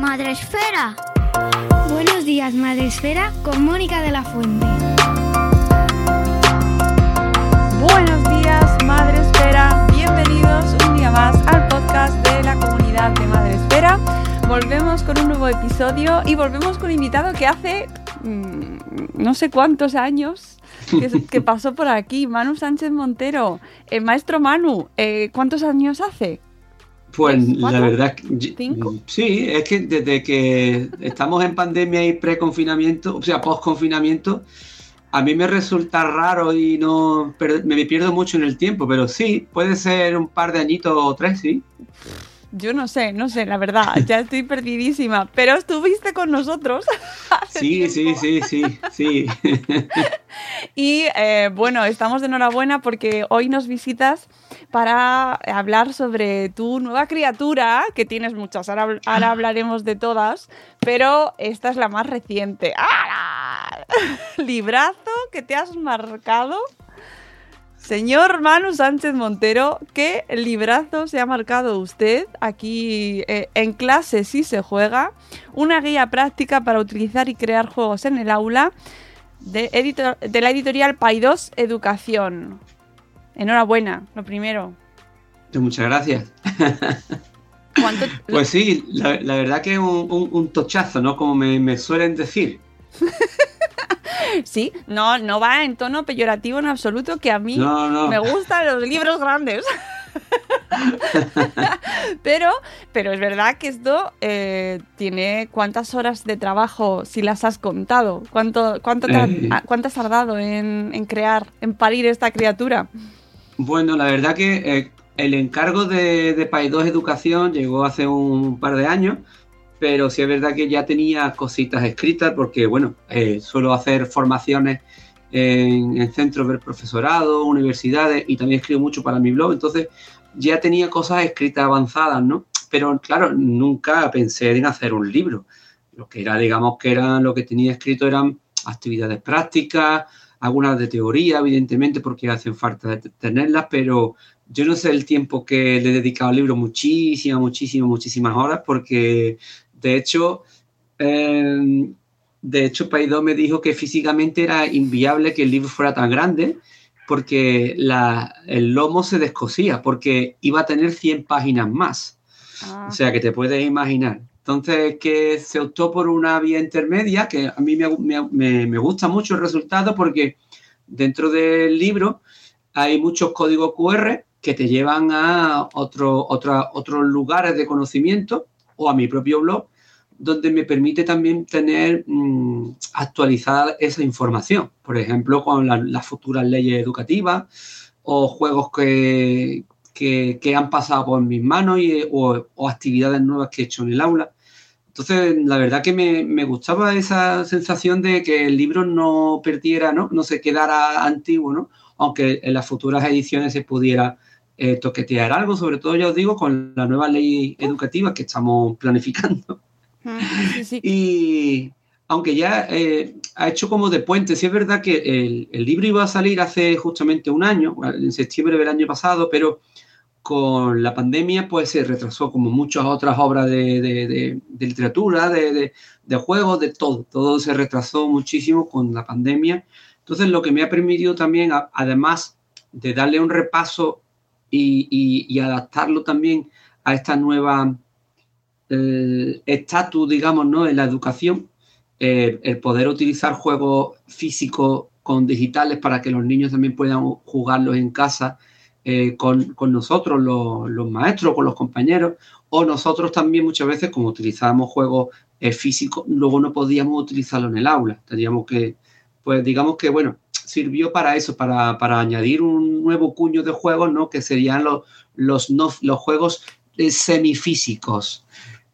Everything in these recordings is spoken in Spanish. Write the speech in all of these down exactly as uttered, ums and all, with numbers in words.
Madresfera. Buenos días, Madresfera, con Mónica de la Fuente. Buenos días, Madresfera. Bienvenidos un día más al podcast de la comunidad de Madresfera. Volvemos con un nuevo episodio y volvemos con un invitado que hace mmm, no sé cuántos años que, que pasó por aquí, Manu Sánchez Montero. Eh, maestro Manu, eh, ¿cuántos años hace? Pues la verdad, ¿Cinco? Sí, es que desde que estamos en pandemia y pre-confinamiento, o sea, post-confinamiento, a mí me resulta raro y no me pierdo mucho en el tiempo, pero sí, puede ser un par de añitos o tres, sí. Yo no sé, no sé, la verdad, ya estoy perdidísima, pero estuviste con nosotros. Sí, sí, sí, sí, sí. Y eh, bueno, estamos de enhorabuena porque hoy nos visitas para hablar sobre tu nueva criatura, que tienes muchas, ahora, ahora hablaremos de todas, pero esta es la más reciente. ¡Ah! Librazo que te has marcado. Señor Manu Sánchez Montero, ¿qué librazo se ha marcado usted aquí eh, en clase si se juega? Una guía práctica para utilizar y crear juegos en el aula de, editor, de la editorial Paidós Educación. Enhorabuena, lo primero. Muchas gracias. ¿Cuánto? Pues sí, la, la verdad que es un, un, un tochazo, ¿no? Como me, me suelen decir. Sí, no, no va en tono peyorativo en absoluto, que a mí no, no. me gustan los libros grandes. pero, pero es verdad que esto eh, tiene cuántas horas de trabajo, si las has contado. ¿Cuánto, cuánto te eh. ha, ¿Cuánto has tardado en, en crear, en parir esta criatura? Bueno, la verdad que eh, el encargo de, de Paidós Educación llegó hace un par de años. Pero sí es verdad que ya tenía cositas escritas porque, bueno, eh, suelo hacer formaciones en, en centros del profesorado, universidades, y también escribo mucho para mi blog, entonces ya tenía cosas escritas avanzadas, ¿no? Pero claro, nunca pensé en hacer un libro. Lo que era, digamos, que eran, lo que tenía escrito eran actividades prácticas, algunas de teoría, evidentemente, porque hacen falta tenerlas, pero yo no sé el tiempo que le he dedicado al libro, muchísimas, muchísimas, muchísimas horas, porque de hecho, eh, de hecho, Paidós me dijo que físicamente era inviable que el libro fuera tan grande porque la, el lomo se descosía, porque iba a tener cien páginas más. Ah. O sea, que te puedes imaginar. Entonces, que se optó por una vía intermedia, que a mí me, me, me gusta mucho el resultado porque dentro del libro hay muchos códigos cu erre que te llevan a otro, otra, otros lugares de conocimiento o a mi propio blog, donde me permite también tener mmm, actualizada esa información. Por ejemplo, con la, las futuras leyes educativas o juegos que, que, que han pasado por mis manos y, o, o actividades nuevas que he hecho en el aula. Entonces, la verdad que me, me gustaba esa sensación de que el libro no perdiera, ¿no? No se quedara antiguo, ¿no? Aunque en las futuras ediciones se pudiera eh, toquetear algo, sobre todo, ya os digo, con la nueva ley educativa que estamos planificando. Sí, sí. Y aunque ya eh, ha hecho como de puente, sí es verdad que el, el libro iba a salir hace justamente un año, en septiembre del año pasado, pero con la pandemia pues se retrasó como muchas otras obras de, de, de, de literatura, de, de, de juegos, de todo. Todo se retrasó muchísimo con la pandemia. Entonces lo que me ha permitido también, a, además de darle un repaso y, y, y adaptarlo también a esta nueva estatus, digamos, ¿no? En la educación, eh, el poder utilizar juegos físicos con digitales para que los niños también puedan jugarlos en casa eh, con, con nosotros, los, los maestros, con los compañeros, o nosotros también muchas veces, como utilizábamos juegos eh, físicos, luego no podíamos utilizarlo en el aula. Teníamos que, pues digamos que, bueno, sirvió para eso, para, para añadir un nuevo cuño de juegos, ¿no? Que serían los, los, no, los juegos eh, semifísicos.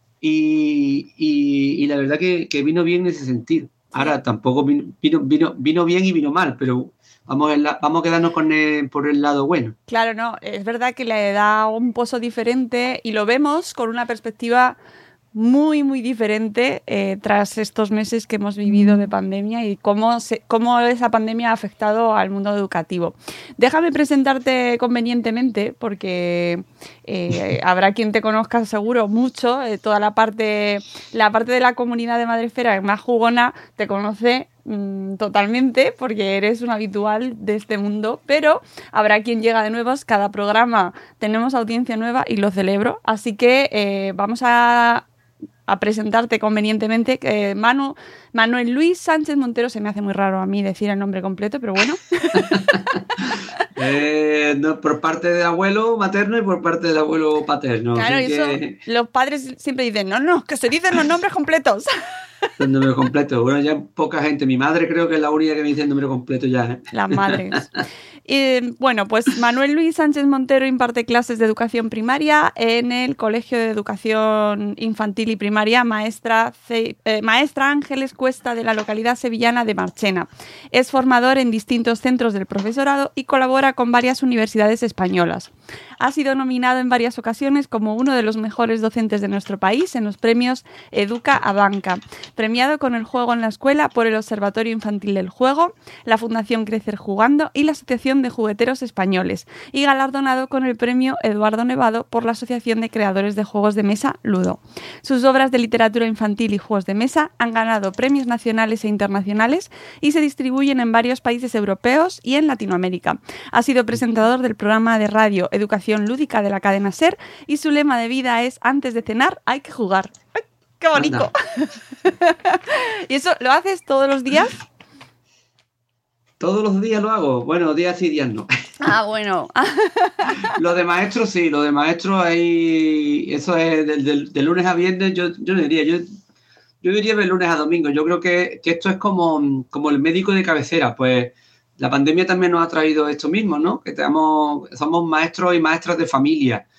Y, y, y la verdad que, que vino bien en ese sentido. Ahora tampoco vino, vino, vino, vino bien y vino mal, pero vamos, la, vamos a quedarnos con el, por el lado bueno. Claro, no, es verdad que le da un pozo diferente y lo vemos con una perspectiva muy, muy diferente eh, tras estos meses que hemos vivido de pandemia y cómo, se, cómo esa pandemia ha afectado al mundo educativo. Déjame presentarte convenientemente porque eh, habrá quien te conozca seguro mucho, eh, toda la parte, la parte de la comunidad de Madresfera más jugona te conoce mmm, totalmente porque eres un habitual de este mundo, pero habrá quien llega de nuevos. Cada programa tenemos audiencia nueva y lo celebro, así que eh, vamos a a presentarte convenientemente. Eh, Manu, Manuel Luis Sánchez Montero, se me hace muy raro a mí decir el nombre completo, pero bueno. eh, no, por parte del abuelo materno y por parte del abuelo paterno. Claro, así eso que... los padres siempre dicen, no, no, que se dicen los nombres completos. El número completo. Bueno, ya poca gente. Mi madre creo que es la única que me dice el número completo ya, ¿eh? Las madres. Y, bueno, pues Manuel Luis Sánchez Montero imparte clases de educación primaria en el Colegio de Educación Infantil y Primaria Maestra, C eh, Maestra Ángeles Cuesta de la localidad sevillana de Marchena. Es formador en distintos centros del profesorado y colabora con varias universidades españolas. Ha sido nominado en varias ocasiones como uno de los mejores docentes de nuestro país en los premios Educa a Banca, premiado con el juego en la escuela por el Observatorio Infantil del Juego, la Fundación Crecer Jugando y la Asociación de Jugueteros Españoles, y galardonado con el premio Eduardo Nevado por la Asociación de Creadores de Juegos de Mesa Ludo. Sus obras de literatura infantil y juegos de mesa han ganado premios nacionales e internacionales y se distribuyen en varios países europeos y en Latinoamérica. Ha sido presentador del programa de radio Educación Lúdica de la cadena SER y su lema de vida es: antes de cenar hay que jugar. ¡Ay, qué bonito! ¿Y eso lo haces todos los días? Todos los días lo hago. Bueno, días sí, días no. Ah, bueno. Lo de maestro sí, lo de maestro ahí, eso es de, de, de lunes a viernes, yo, yo no diría, yo, yo diría de lunes a domingo. Yo creo que, que esto es como, como el médico de cabecera. Pues la pandemia también nos ha traído esto mismo, ¿no? Que tenemos, somos maestros y maestras de familia.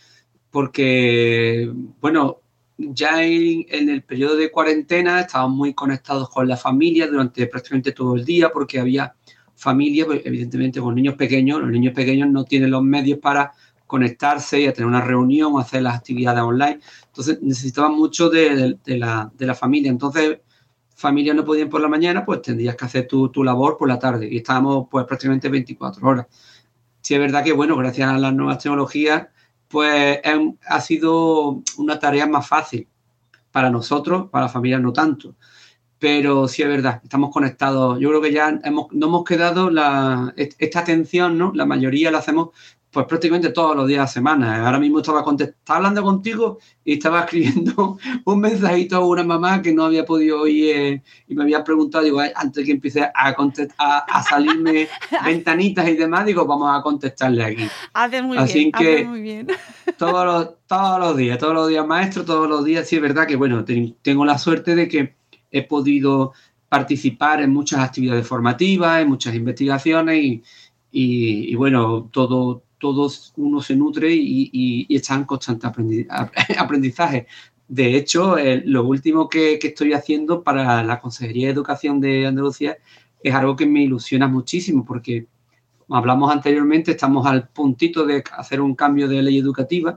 Porque, bueno, ya en, en el periodo de cuarentena estábamos muy conectados con la familia durante prácticamente todo el día, porque había familia, pues, evidentemente con niños pequeños. Los niños pequeños no tienen los medios para conectarse y a tener una reunión o hacer las actividades online. Entonces necesitaban mucho de, de, de, la, de la familia. Entonces, familias no podían por la mañana, pues tendrías que hacer tu, tu labor por la tarde. Y estábamos pues prácticamente veinticuatro horas. Sí es verdad que, bueno, gracias a las nuevas tecnologías, pues es, ha sido una tarea más fácil para nosotros, para las familias no tanto. Pero sí es verdad, estamos conectados. Yo creo que ya hemos, no hemos quedado la, esta atención, ¿no? La mayoría la hacemos pues prácticamente todos los días de la semana. Ahora mismo estaba, estaba hablando contigo y estaba escribiendo un mensajito a una mamá que no había podido oír eh, y me había preguntado, digo, antes que empiece a, a, a salirme ventanitas y demás, digo, vamos a contestarle aquí. Hace muy Así bien, que hace muy bien. Todos los, todos los días, todos los días, maestro, todos los días. Sí es verdad que, bueno, te, tengo la suerte de que he podido participar en muchas actividades formativas, en muchas investigaciones y, y, y bueno, todo, todos uno se nutre y, y, y está en constante aprendizaje. De hecho, eh, lo último que, que estoy haciendo para la Consejería de Educación de Andalucía es algo que me ilusiona muchísimo porque, como hablamos anteriormente, estamos al puntito de hacer un cambio de ley educativa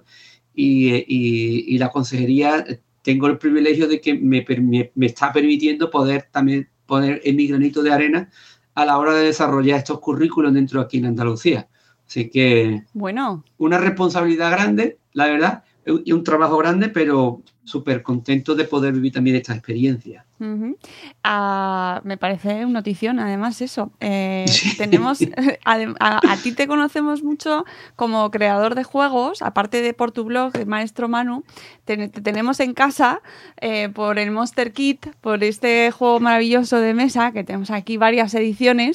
y, y, y la Consejería... Tengo el privilegio de que me, me, me está permitiendo poder también poner en mi granito de arena a la hora de desarrollar estos currículos dentro de aquí en Andalucía. Así que, bueno, una responsabilidad grande, la verdad, y un trabajo grande, pero súper contento de poder vivir también esta experiencia. Uh-huh. Uh, me parece un notición, además, eso. Eh, sí. Tenemos, a, a, a ti te conocemos mucho como creador de juegos, aparte de por tu blog, el Maestro Manu, te, te tenemos en casa eh, por el Monster Kit, por este juego maravilloso de mesa, que tenemos aquí varias ediciones.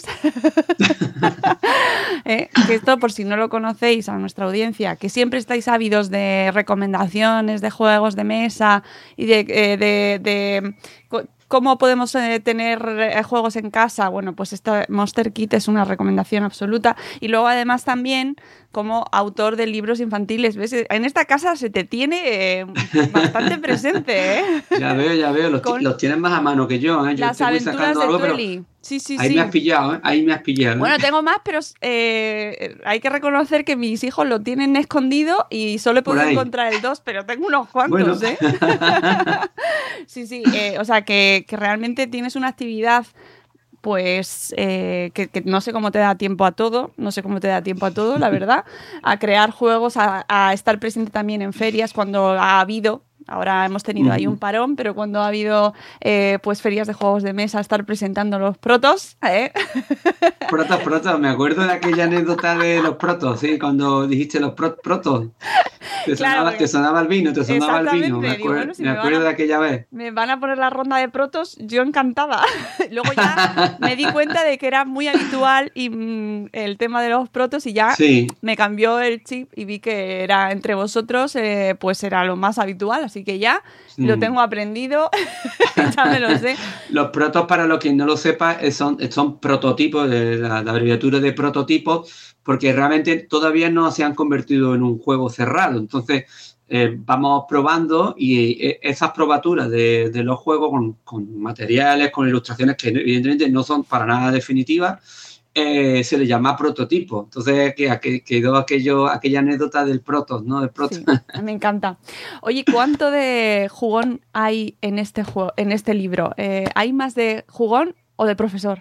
eh, que esto, por si no lo conocéis, a nuestra audiencia, que siempre estáis ávidos de recomendaciones de juegos de mesa y de... Eh, de, de ¿Cómo podemos eh, tener eh, juegos en casa? Bueno, pues este Monster Kit es una recomendación absoluta. Y luego, además, también como autor de libros infantiles. ¿Ves? En esta casa se te tiene eh, bastante presente, ¿eh? Ya veo, ya veo. Los, los tienes más a mano que yo, ¿eh? Yo Las aventuras de algo, Tueli. Sí, sí, ahí sí. me has pillado, ¿eh? Ahí me has pillado. ¿eh? Bueno, tengo más, pero eh, hay que reconocer que mis hijos lo tienen escondido y solo he Por podido ahí. encontrar el dos, pero tengo unos Bueno. cuantos, ¿eh? Sí, sí, eh, o sea, que, que realmente tienes una actividad, pues, eh, que, que no sé cómo te da tiempo a todo, no sé cómo te da tiempo a todo, la verdad, a crear juegos, a, a estar presente también en ferias cuando ha habido. Ahora hemos tenido ahí un parón, pero cuando ha habido eh, pues ferias de juegos de mesa, estar presentando los protos, ¿eh? Protos, protos, me acuerdo de aquella anécdota de los protos, ¿sí? Cuando dijiste los pro protos. Te, Claro, sonaba, porque- te sonaba el vino, te sonaba el vino. Me, Digo, acuer- bueno, si me me van acuerdo a- de aquella vez. Me van a poner la ronda de protos, yo encantada. Luego ya me di cuenta de que era muy habitual y, mm, el tema de los protos y ya Sí. me cambió el chip y vi que era entre vosotros, eh, pues era lo más habitual, así que ya lo Mm. tengo aprendido, ya me lo sé. Los protos, para los que no lo sepa, eh, son, son prototipos, de la, la abreviatura de prototipos, porque realmente todavía no se han convertido en un juego cerrado. Entonces, eh, vamos probando y eh, esas probaturas de, de los juegos con, con materiales, con ilustraciones que evidentemente no son para nada definitivas, eh, se le llama prototipo. Entonces, que, que, quedó aquello, aquella anécdota del protos, ¿no? Del proto. Sí, me encanta. Oye, ¿cuánto de jugón hay en este juego, en este libro? Eh, ¿hay más de jugón o de profesor?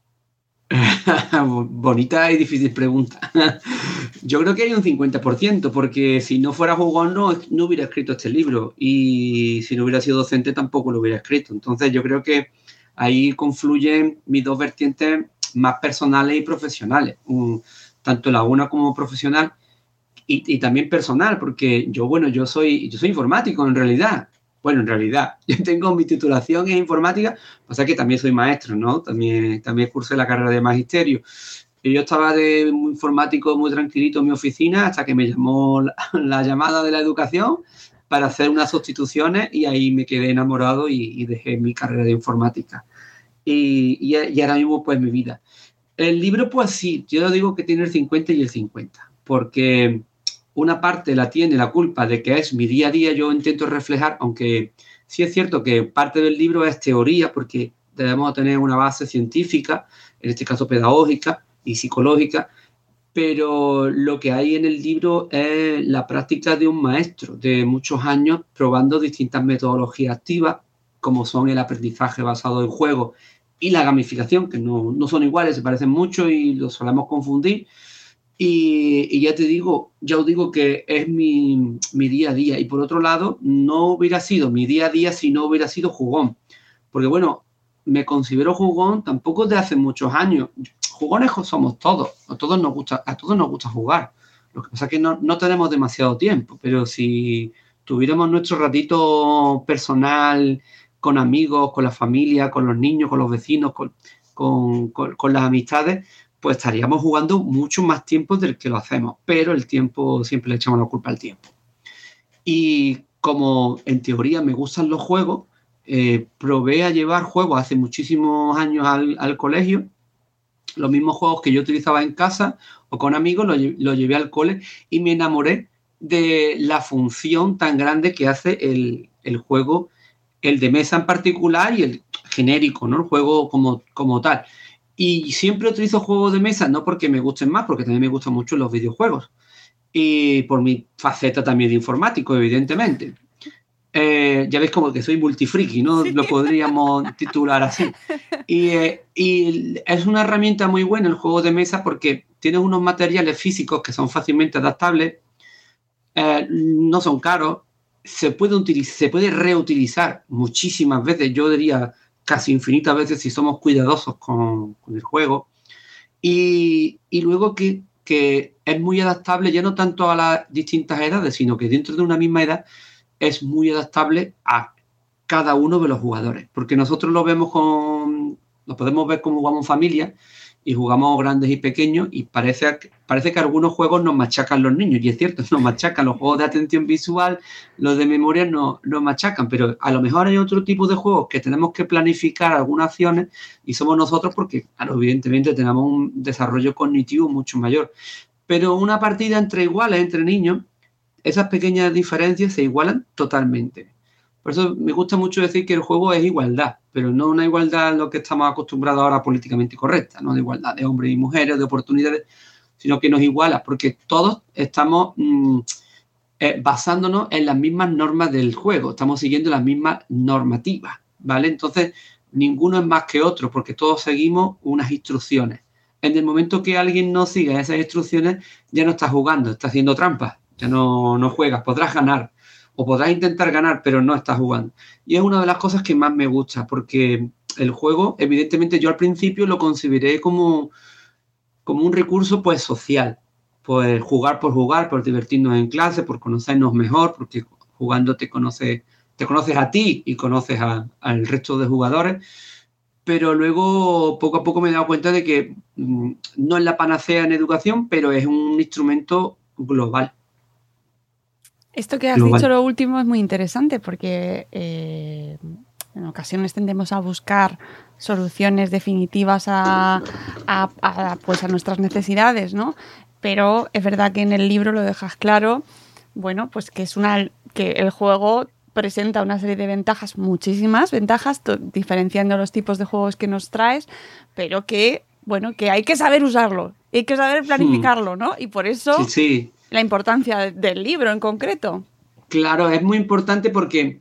Bonita y difícil pregunta. Yo creo que hay un cincuenta por ciento, porque si no fuera jugón no, no hubiera escrito este libro, y si no hubiera sido docente tampoco lo hubiera escrito. Entonces yo creo que ahí confluyen mis dos vertientes más personales y profesionales, um, tanto la una como profesional y, y también personal, porque yo, bueno, yo soy, yo soy informático en realidad. Bueno, en realidad, yo tengo mi titulación en informática, pasa que también soy maestro, ¿no? También, también cursé la carrera de magisterio. Y yo estaba de muy informático, muy tranquilito en mi oficina, hasta que me llamó la, la llamada de la educación para hacer unas sustituciones, y ahí me quedé enamorado y, y dejé mi carrera de informática. Y, y, y ahora mismo, pues, mi vida. El libro, pues sí, yo digo que tiene el cincuenta y el cincuenta, porque una parte la tiene la culpa de que es mi día a día, yo intento reflejar, aunque sí es cierto que parte del libro es teoría, porque debemos tener una base científica, en este caso pedagógica y psicológica, pero lo que hay en el libro es la práctica de un maestro de muchos años probando distintas metodologías activas, como son el aprendizaje basado en juegos y la gamificación, que no, no son iguales, se parecen mucho y los solemos confundir. Y, y ya te digo, ya os digo que es mi, mi día a día. Y por otro lado, no hubiera sido mi día a día si no hubiera sido jugón. Porque bueno, me considero jugón tampoco de hace muchos años. Jugones somos todos. A todos nos gusta, a todos nos gusta jugar. Lo que pasa es que no, no tenemos demasiado tiempo. Pero si tuviéramos nuestro ratito personal con amigos, con la familia, con los niños, con los vecinos, con, con, con, con las amistades, pues estaríamos jugando mucho más tiempo del que lo hacemos, pero el tiempo, siempre le echamos la culpa al tiempo. Y como en teoría me gustan los juegos, eh, probé a llevar juegos hace muchísimos años al, al colegio, los mismos juegos que yo utilizaba en casa o con amigos, los lo llevé al cole y me enamoré de la función tan grande que hace el, el juego, el de mesa en particular y el genérico, ¿no? El juego como, como tal. Y siempre utilizo juegos de mesa, no porque me gusten más, porque también me gustan mucho los videojuegos. Y por mi faceta también de informático, evidentemente. Eh, ya veis como que soy multifriki, ¿no? Sí. Lo podríamos titular así. Y, eh, y es una herramienta muy buena el juego de mesa porque tiene unos materiales físicos que son fácilmente adaptables, eh, no son caros, se puede, utilizar, se puede reutilizar muchísimas veces, yo diría casi infinitas veces si somos cuidadosos con, con el juego, y, y luego que, que es muy adaptable ya no tanto a las distintas edades, sino que dentro de una misma edad es muy adaptable a cada uno de los jugadores, porque nosotros lo vemos con, lo podemos ver como jugamos en familia y jugamos grandes y pequeños y parece, parece que algunos juegos nos machacan los niños, y es cierto, nos machacan los juegos de atención visual, los de memoria nos, nos machacan, pero a lo mejor hay otro tipo de juegos que tenemos que planificar algunas acciones y somos nosotros porque, claro, evidentemente tenemos un desarrollo cognitivo mucho mayor, pero una partida entre iguales, entre niños, esas pequeñas diferencias se igualan totalmente. Por eso me gusta mucho decir que el juego es igualdad, pero no una igualdad en lo que estamos acostumbrados ahora políticamente correcta, no de igualdad de hombres y mujeres, de oportunidades, sino que nos iguala, porque todos estamos mmm, eh, basándonos en las mismas normas del juego, estamos siguiendo las mismas normativas, ¿vale? Entonces, ninguno es más que otro, porque todos seguimos unas instrucciones. En el momento que alguien no siga esas instrucciones, ya no está jugando, está haciendo trampas, ya no, no juegas, podrás ganar, o podrás intentar ganar, pero no estás jugando. Y es una de las cosas que más me gusta, porque el juego, evidentemente, yo al principio lo consideré como, como un recurso, pues, social. Pues jugar por jugar, por divertirnos en clase, por conocernos mejor, porque jugando te conoces, te conoces a ti y conoces a, al resto de jugadores. Pero luego, poco a poco me he dado cuenta de que mmm, no es la panacea en educación, pero es un instrumento global. Esto que has global. dicho lo último es muy interesante porque eh, en ocasiones tendemos a buscar soluciones definitivas a, a, a, pues a nuestras necesidades, ¿no? Pero es verdad que en el libro lo dejas claro, bueno, pues que es una que el juego presenta una serie de ventajas, muchísimas ventajas, diferenciando los tipos de juegos que nos traes, pero que, bueno, que hay que saber usarlo, hay que saber planificarlo, ¿no? Y por eso sí, sí. la importancia del libro en concreto. Claro, es muy importante porque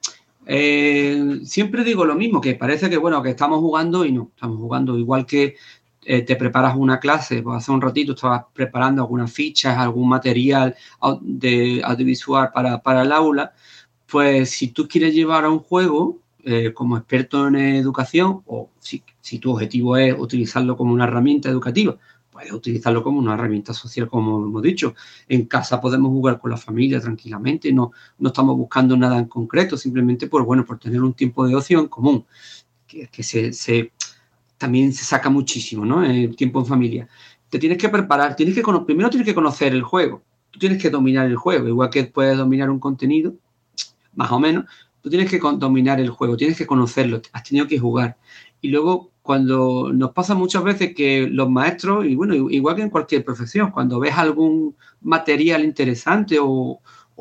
eh, siempre digo lo mismo, que parece que, bueno, que estamos jugando y no, estamos jugando igual que eh, te preparas una clase, pues hace un ratito estabas preparando algunas fichas, algún material de audiovisual para, para el aula. Pues si tú quieres llevar a un juego eh, como experto en educación, o si, si tu objetivo es utilizarlo como una herramienta educativa, puedes utilizarlo como una herramienta social, como hemos dicho. En casa podemos jugar con la familia tranquilamente, no, no estamos buscando nada en concreto, simplemente por, bueno, por tener un tiempo de ocio en común, que, que se, se, también se saca muchísimo, ¿no? El tiempo en familia. Te tienes que preparar, tienes que primero tienes que conocer el juego, tú tienes que dominar el juego, igual que puedes dominar un contenido, más o menos, tú tienes que dominar el juego, tienes que conocerlo, has tenido que jugar. Y luego, cuando nos pasa muchas veces que los maestros, y bueno, igual que en cualquier profesión, cuando ves algún material interesante o, o,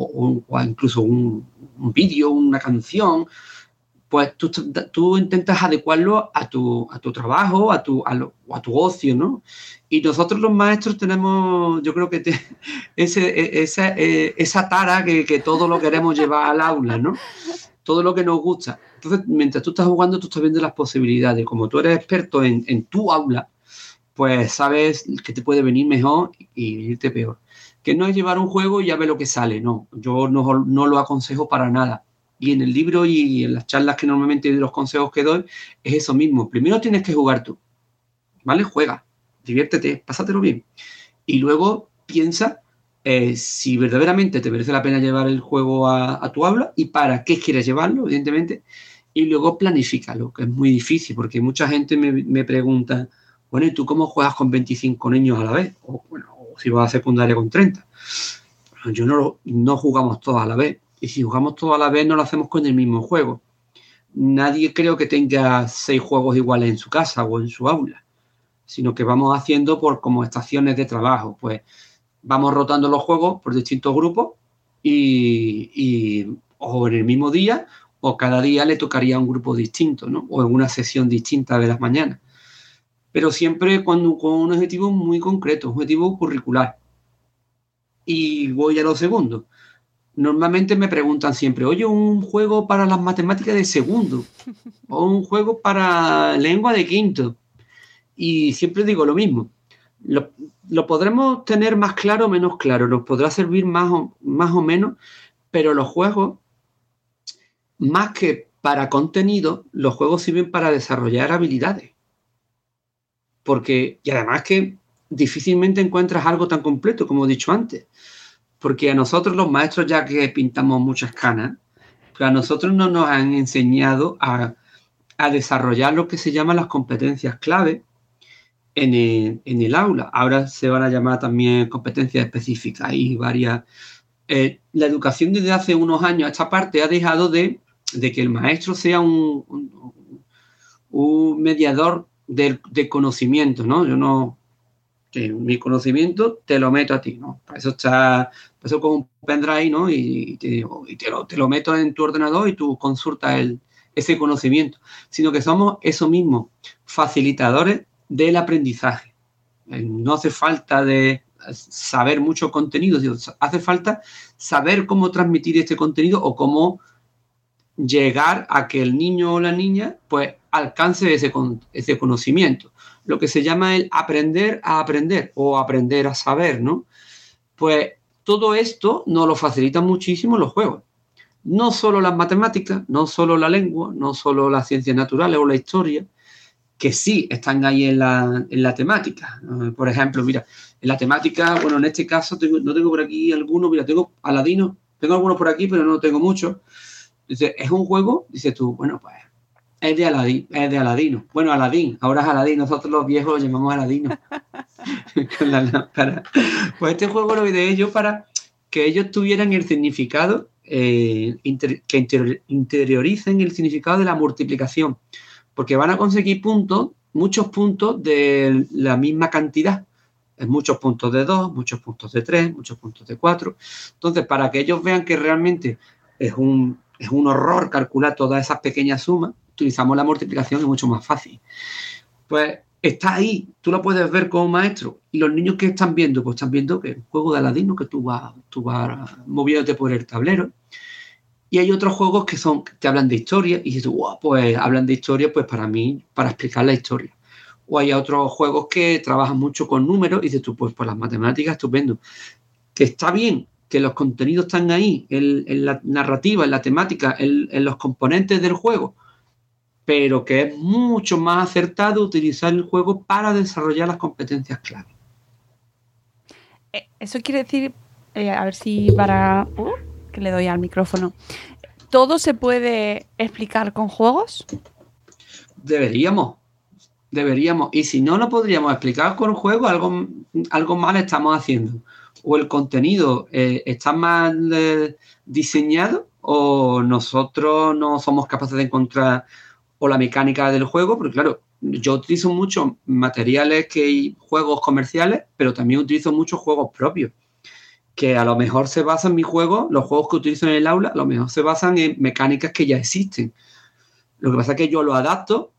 o incluso un, un vídeo, una canción, pues tú, tú intentas adecuarlo a tu, a tu trabajo, a tu, a, lo, a tu ocio, ¿no? Y nosotros los maestros tenemos, yo creo que te, ese, esa, esa tara que, que todo lo queremos llevar al aula, ¿no? Todo lo que nos gusta. Entonces, mientras tú estás jugando, tú estás viendo las posibilidades. Como tú eres experto en, en tu aula, pues sabes que te puede venir mejor y irte peor. Que no es llevar un juego y ya ve lo que sale, no. Yo no, no lo aconsejo para nada. Y en el libro y en las charlas que normalmente los consejos que doy, es eso mismo. Primero tienes que jugar tú, ¿vale? Juega, diviértete, pásatelo bien. Y luego piensa eh, si verdaderamente te merece la pena llevar el juego a, a tu aula y para qué quieres llevarlo, evidentemente. Y luego planifícalo, que es muy difícil, porque mucha gente me, me pregunta, bueno, ¿y tú cómo juegas con veinticinco niños a la vez? O, bueno, o si vas a secundaria con treinta. Bueno, yo no, no jugamos todos a la vez. Y si jugamos todos a la vez, no lo hacemos con el mismo juego. Nadie creo que tenga seis juegos iguales en su casa o en su aula, sino que vamos haciendo por como estaciones de trabajo. Pues vamos rotando los juegos por distintos grupos y, y o en el mismo día o cada día le tocaría a un grupo distinto, ¿no? O en una sesión distinta de las mañanas. Pero siempre cuando, con un objetivo muy concreto, un objetivo curricular. Y voy a lo segundo. Normalmente me preguntan siempre, oye, un juego para las matemáticas de segundo o un juego para lengua de quinto. Y siempre digo lo mismo. Lo, lo podremos tener más claro o menos claro, nos podrá servir más o, más o menos, pero los juegos, más que para contenido, los juegos sirven para desarrollar habilidades. Porque, y además que difícilmente encuentras algo tan completo como he dicho antes. Porque a nosotros los maestros, ya que pintamos muchas canas, pues a nosotros no nos han enseñado a, a desarrollar lo que se llaman las competencias clave en el, en el aula. Ahora se van a llamar también competencias específicas y varias. Eh, la educación desde hace unos años a esta parte ha dejado de, de que el maestro sea un, un, un mediador de, de conocimiento, ¿no? Yo no... que mi conocimiento te lo meto a ti, ¿no? Para eso está, para eso con un pendrive, ¿no? Y, te, y te, lo, te lo meto en tu ordenador y tú consultas el, ese conocimiento. Sino que somos eso mismo, facilitadores del aprendizaje. No hace falta de saber mucho contenido, hace falta saber cómo transmitir este contenido o cómo llegar a que el niño o la niña pues alcance ese, ese conocimiento. Lo que se llama el aprender a aprender o aprender a saber, ¿no? Pues todo esto nos lo facilitan muchísimo los juegos. No solo las matemáticas, no solo la lengua, no solo las ciencias naturales o la historia, que sí están ahí en la, en la temática. Por ejemplo, mira, en la temática, bueno, en este caso tengo, no tengo por aquí algunos, mira, tengo Aladino, tengo algunos por aquí, pero no tengo muchos. Dice, es un juego, dices tú, bueno, pues es de Aladín, es de Aladino. Bueno, Aladín, ahora es Aladín, nosotros los viejos lo llamamos Aladino. Con la lámpara. Pues este juego lo ideé yo para que ellos tuvieran el significado, eh, inter, que inter, interioricen el significado de la multiplicación, porque van a conseguir puntos, muchos puntos de la misma cantidad. Muchos puntos de dos, muchos puntos de tres, muchos puntos de cuatro. Entonces, para que ellos vean que realmente es un, es un horror calcular todas esas pequeñas sumas, utilizamos la multiplicación, es mucho más fácil. Pues está ahí, tú lo puedes ver como maestro. Y los niños que están viendo, pues están viendo que es un juego de Aladino, que tú vas, tú vas moviéndote por el tablero. Y hay otros juegos que son que te hablan de historia y dices, wow, pues hablan de historia, pues para mí, para explicar la historia. O hay otros juegos que trabajan mucho con números y dices tú, pues por las matemáticas, estupendo. Que está bien, que los contenidos están ahí, en, en la narrativa, en la temática, en, en los componentes del juego, pero que es mucho más acertado utilizar el juego para desarrollar las competencias clave. Eso quiere decir, eh, a ver si para... Uh, que le doy al micrófono. ¿Todo se puede explicar con juegos? Deberíamos. Deberíamos. Y si no lo podríamos explicar con juegos, algo, algo mal estamos haciendo. O el contenido eh, está mal eh, diseñado, o nosotros no somos capaces de encontrar o la mecánica del juego, porque claro, yo utilizo muchos materiales que hay juegos comerciales, pero también utilizo muchos juegos propios, que a lo mejor se basan en mis juegos, los juegos que utilizo en el aula, a lo mejor se basan en mecánicas que ya existen. Lo que pasa es que yo lo adapto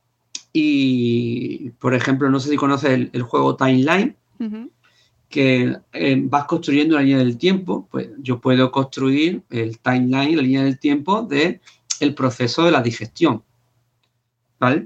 y, por ejemplo, no sé si conoces el, el juego Timeline, uh-huh. que eh, vas construyendo la línea del tiempo. Pues yo puedo construir el timeline, la línea del tiempo del proceso de la digestión, ¿vale?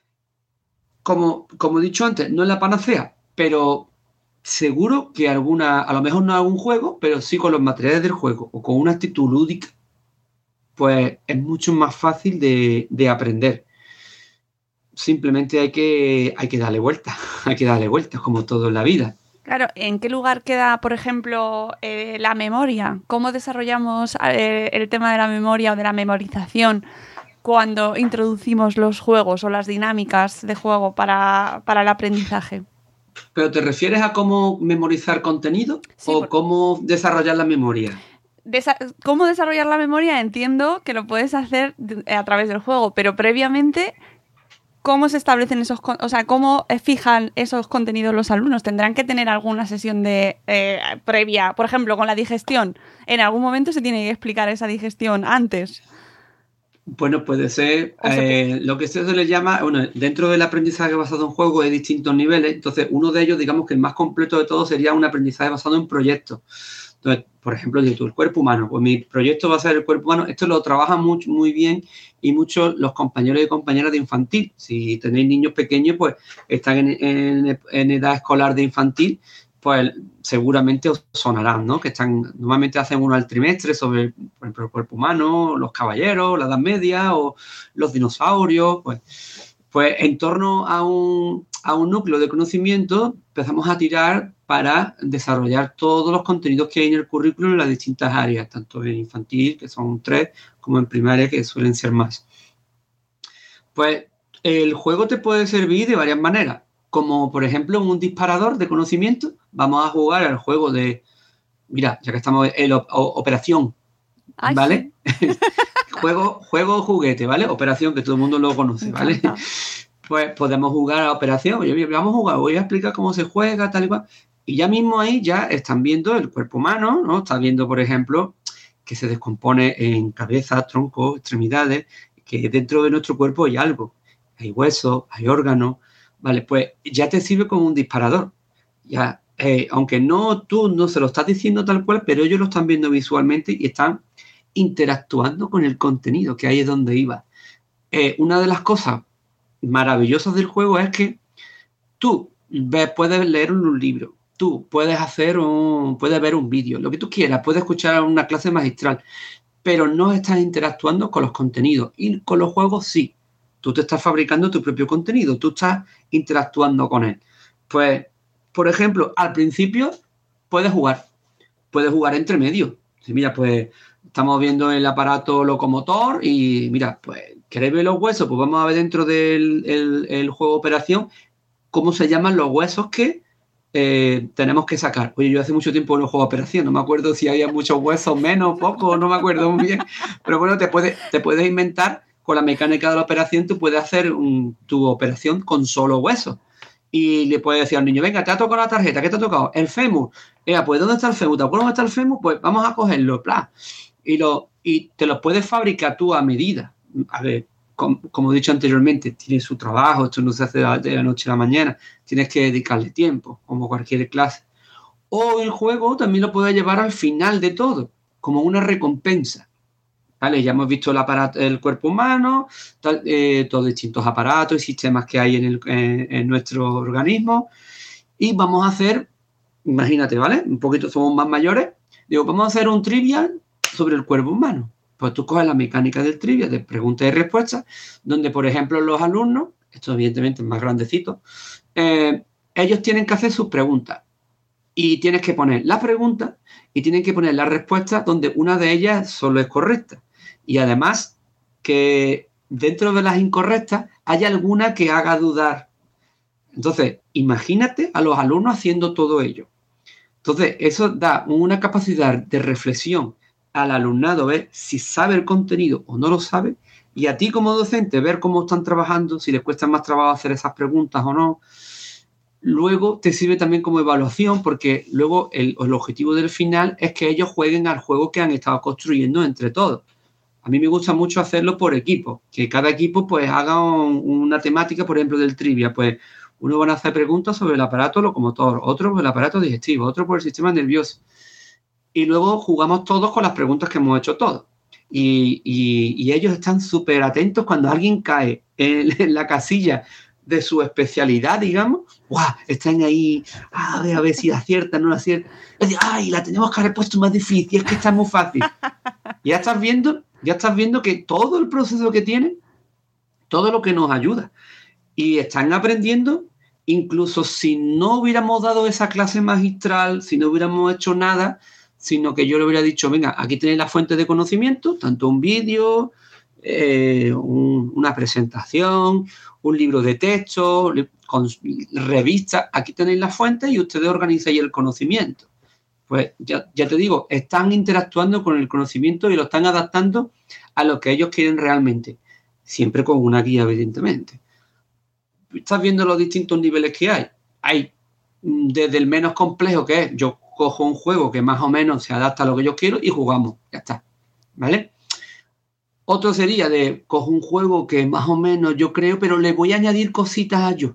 Como, como he dicho antes, no es la panacea, pero seguro que alguna, a lo mejor no algún juego, pero sí con los materiales del juego o con una actitud lúdica, pues es mucho más fácil de, de aprender. Simplemente hay que, hay que darle vueltas, hay que darle vueltas, como todo en la vida. Claro, ¿en qué lugar queda, por ejemplo, eh, la memoria? ¿Cómo desarrollamos eh, el tema de la memoria o de la memorización cuando introducimos los juegos o las dinámicas de juego para, para el aprendizaje? ¿Pero te refieres a cómo memorizar contenido sí, o por... cómo desarrollar la memoria? Desa- ¿Cómo desarrollar la memoria? Entiendo que lo puedes hacer a través del juego, pero previamente, ¿cómo se establecen esos, con- o sea, cómo fijan esos contenidos los alumnos? ¿Tendrán que tener alguna sesión de eh, previa, por ejemplo, con la digestión? ¿En algún momento se tiene que explicar esa digestión antes? Bueno, puede ser eh, lo que se le llama, bueno, dentro del aprendizaje basado en juegos hay distintos niveles. Entonces, uno de ellos, digamos que el más completo de todos sería un aprendizaje basado en proyectos. Entonces, por ejemplo, si tú, el cuerpo humano, pues mi proyecto va a ser el cuerpo humano. Esto lo trabajan muy, muy bien y muchos los compañeros y compañeras de infantil. Si tenéis niños pequeños, pues están en, en, en edad escolar de infantil, pues seguramente os sonarán, ¿no? Que están, normalmente hacen uno al trimestre sobre, por ejemplo, el cuerpo humano, los caballeros, la Edad Media o los dinosaurios. Pues, pues en torno a un, a un núcleo de conocimiento empezamos a tirar para desarrollar todos los contenidos que hay en el currículum en las distintas áreas, tanto en infantil, que son tres, como en primaria, que suelen ser más. Pues el juego te puede servir de varias maneras. Como, por ejemplo, un disparador de conocimiento. Vamos a jugar al juego de, mira, ya que estamos en op- operación, Ay, ¿vale? Sí. juego, juego juguete, ¿vale? Operación, que todo el mundo lo conoce, ¿vale? pues podemos jugar a la operación. Oye, vamos a jugar, voy a explicar cómo se juega, tal y cual. Y ya mismo ahí ya están viendo el cuerpo humano, ¿no? Están viendo, por ejemplo, que se descompone en cabeza, tronco, extremidades, que dentro de nuestro cuerpo hay algo. Hay huesos, hay órganos, ¿vale? Pues ya te sirve como un disparador. Ya, eh, aunque no tú no se lo estás diciendo tal cual, pero ellos lo están viendo visualmente y están interactuando con el contenido, que ahí es donde iba. Eh, una de las cosas maravillosas del juego es que tú ves, puedes leer un libro, tú puedes hacer un, puedes ver un vídeo, lo que tú quieras, puedes escuchar una clase magistral, pero no estás interactuando con los contenidos. Y con los juegos sí. Tú te estás fabricando tu propio contenido, tú estás interactuando con él. Pues, por ejemplo, al principio puedes jugar, puedes jugar entre medio. Sí, mira, pues estamos viendo el aparato locomotor y mira, pues ¿queréis ver los huesos? Pues vamos a ver dentro del el, el juego operación cómo se llaman los huesos que eh, tenemos que sacar. Oye, yo hace mucho tiempo no juego operación, no me acuerdo si había muchos huesos, menos, poco, no me acuerdo muy bien. Pero bueno, te puedes, te puedes inventar. Con la mecánica de la operación, tú puedes hacer un, tu operación con solo huesos. Y le puedes decir al niño, venga, te ha tocado la tarjeta, ¿qué te ha tocado? El fémur. Ea, pues ¿dónde está el fémur? ¿Te acuerdas dónde está el fémur? Pues vamos a cogerlo, bla. Y, lo, y te lo puedes fabricar tú a medida. A ver, com, como he dicho anteriormente, tiene su trabajo, esto no se hace de la noche a la mañana. Tienes que dedicarle tiempo, como cualquier clase. O el juego también lo puedes llevar al final de todo, como una recompensa. ¿Vale? Ya hemos visto el, aparato, el cuerpo humano, tal, eh, todos distintos aparatos y sistemas que hay en, el, en, en nuestro organismo. Y vamos a hacer, imagínate, ¿vale? Un poquito, somos más mayores. Digo, vamos a hacer un trivial sobre el cuerpo humano. Pues tú coges la mecánica del trivial de preguntas y respuestas, donde, por ejemplo, los alumnos, esto evidentemente es más grandecito, eh, ellos tienen que hacer sus preguntas. Y tienes que poner las preguntas y tienen que poner las respuestas donde una de ellas solo es correcta. Y además que dentro de las incorrectas hay alguna que haga dudar. Entonces, imagínate a los alumnos haciendo todo ello. Entonces, eso da una capacidad de reflexión al alumnado, ver si sabe el contenido o no lo sabe, y a ti como docente ver cómo están trabajando, si les cuesta más trabajo hacer esas preguntas o no. Luego te sirve también como evaluación, porque luego el, el objetivo del final es que ellos jueguen al juego que han estado construyendo entre todos. A mí me gusta mucho hacerlo por equipo, que cada equipo pues haga un, una temática, por ejemplo, del trivia. Pues uno van a hacer preguntas sobre el aparato locomotor, otro por el aparato digestivo, otro por el sistema nervioso. Y luego jugamos todos con las preguntas que hemos hecho todos. Y, y, y ellos están súper atentos cuando alguien cae en, en la casilla de su especialidad, digamos. ¡Guau! Están ahí, a ver, a ver si acierta, no acierta. Es decir, ¡ay, la tenemos que haber puesto más difícil! Es que está muy fácil. Ya estás viendo... Ya estás viendo que todo el proceso que tienen, todo lo que nos ayuda. Y están aprendiendo, incluso si no hubiéramos dado esa clase magistral, si no hubiéramos hecho nada, sino que yo le hubiera dicho, venga, aquí tenéis la fuente de conocimiento, tanto un vídeo, eh, un, una presentación, un libro de texto, con revistas, aquí tenéis la fuente y ustedes organizáis el conocimiento. Pues ya, ya te digo, están interactuando con el conocimiento y lo están adaptando a lo que ellos quieren realmente. Siempre con una guía, evidentemente. Estás viendo los distintos niveles que hay. Hay desde el menos complejo, que es, yo cojo un juego que más o menos se adapta a lo que yo quiero y jugamos. Ya está. ¿Vale? Otro sería de, cojo un juego que más o menos yo creo, pero le voy a añadir cositas a yo.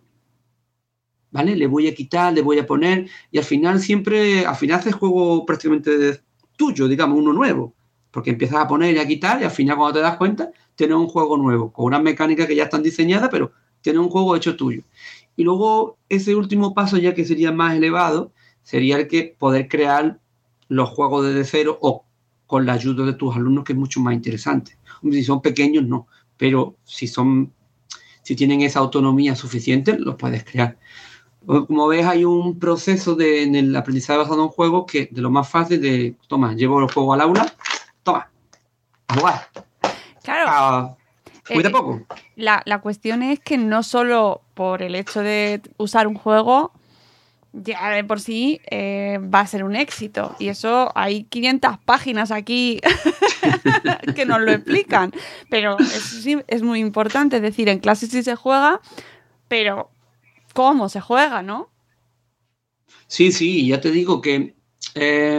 ¿Vale? Le voy a quitar, le voy a poner, y al final siempre, al final haces juego prácticamente tuyo, digamos, uno nuevo, porque empiezas a poner y a quitar, y al final cuando te das cuenta, tienes un juego nuevo, con unas mecánicas que ya están diseñadas, pero tienes un juego hecho tuyo. Y luego, ese último paso, ya que sería más elevado, sería el que poder crear los juegos desde cero o con la ayuda de tus alumnos, que es mucho más interesante. Si son pequeños, no, pero si son, si tienen esa autonomía suficiente, los puedes crear. Como ves, hay un proceso de, en el aprendizaje basado en juegos que de lo más fácil de, toma, llevo el juego al aula, toma, a jugar. Claro. A, muy de eh, poco. La, la cuestión es que no solo por el hecho de usar un juego, ya de por sí eh, va a ser un éxito. Y eso hay quinientas páginas aquí que nos lo explican. Pero eso sí es muy importante. Es decir, en clase sí se juega, pero ¿cómo se juega, no? Sí, sí, ya te digo que eh,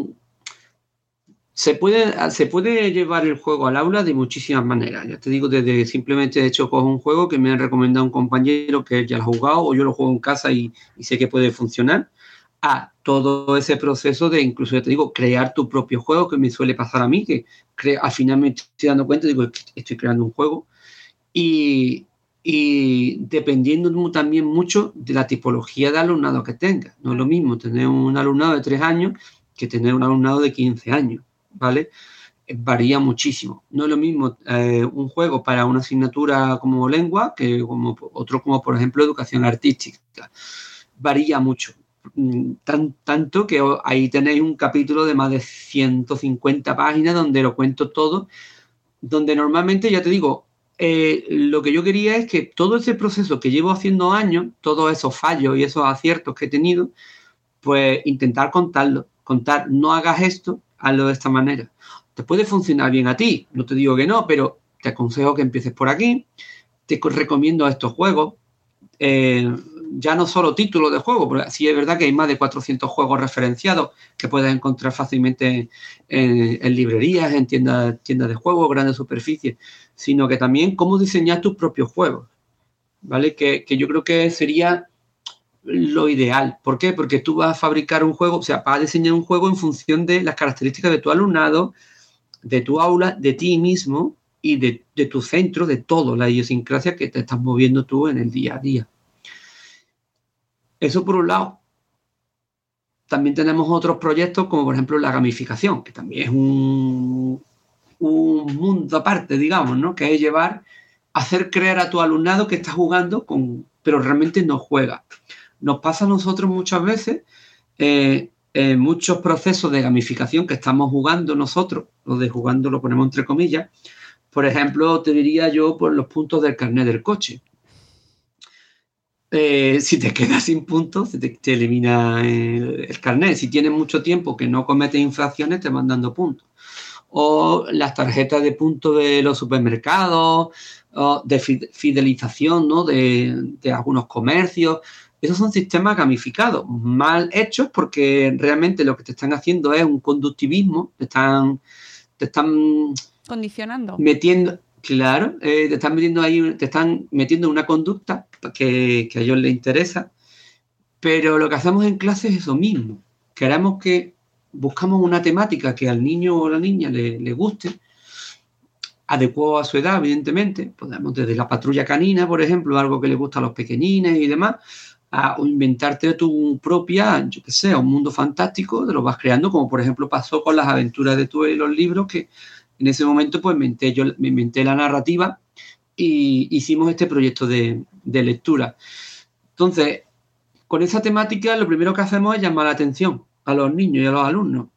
se puede, se puede llevar el juego al aula de muchísimas maneras. Ya te digo, desde simplemente, de hecho, cojo un juego que me ha recomendado un compañero que él ya lo ha jugado, o yo lo juego en casa y, y sé que puede funcionar, a todo ese proceso de, incluso, ya te digo, crear tu propio juego, que me suele pasar a mí, que cre- al final me estoy dando cuenta, digo, estoy creando un juego. Y, y dependiendo también mucho de la tipología de alumnado que tengas. No es lo mismo tener un alumnado de tres años que tener un alumnado de quince años, ¿vale? Varía muchísimo. No es lo mismo eh, un juego para una asignatura como lengua que como otro como, por ejemplo, educación artística. Varía mucho. Tan, tanto que ahí tenéis un capítulo de más de ciento cincuenta páginas donde lo cuento todo, donde normalmente, ya te digo, eh, lo que yo quería es que todo ese proceso que llevo haciendo años, todos esos fallos y esos aciertos que he tenido, pues intentar contarlo, contar, no hagas esto, hazlo de esta manera. Te puede funcionar bien a ti, no te digo que no, pero te aconsejo que empieces por aquí, te recomiendo estos juegos, eh, ya no solo títulos de juego, porque sí es verdad que hay más de cuatrocientos juegos referenciados que puedes encontrar fácilmente en, en librerías, en tiendas, tiendas de juegos, grandes superficies, sino que también cómo diseñar tus propios juegos, ¿vale? Que, que yo creo que sería lo ideal. ¿Por qué? Porque tú vas a fabricar un juego, o sea, vas a diseñar un juego en función de las características de tu alumnado, de tu aula, de ti mismo y de, de tu centro, de todo, la idiosincrasia que te estás moviendo tú en el día a día. Eso por un lado. También tenemos otros proyectos como por ejemplo la gamificación, que también es un, un mundo aparte, digamos, ¿no? Que es llevar, hacer creer a tu alumnado que está jugando, con, pero realmente no juega. Nos pasa a nosotros muchas veces, eh, en muchos procesos de gamificación que estamos jugando nosotros, lo de jugando lo ponemos entre comillas, por ejemplo, te diría yo por los puntos del carnet del coche. Eh, si te quedas sin puntos, se te, te elimina el, el carnet. Si tienes mucho tiempo que no cometes infracciones, te van dando puntos. O las tarjetas de puntos de los supermercados, o de fidelización, ¿no? de, de algunos comercios. Esos son sistemas gamificados, mal hechos porque realmente lo que te están haciendo es un conductivismo, te están, te están condicionando. Metiendo... Claro, eh, te están metiendo ahí, te están metiendo una conducta que, que a ellos les interesa, pero lo que hacemos en clase es eso mismo. Queremos que buscamos una temática que al niño o a la niña le, le guste, adecuado a su edad, evidentemente. Podemos desde la patrulla canina, por ejemplo, algo que le gusta a los pequeñines y demás, a inventarte tu propia, yo qué sé, un mundo fantástico, te lo vas creando, como por ejemplo pasó con las aventuras de tú y los libros, que en ese momento pues me inventé, yo, me inventé la narrativa y hicimos este proyecto de, de lectura. Entonces, con esa temática lo primero que hacemos es llamar la atención a los niños y a los alumnos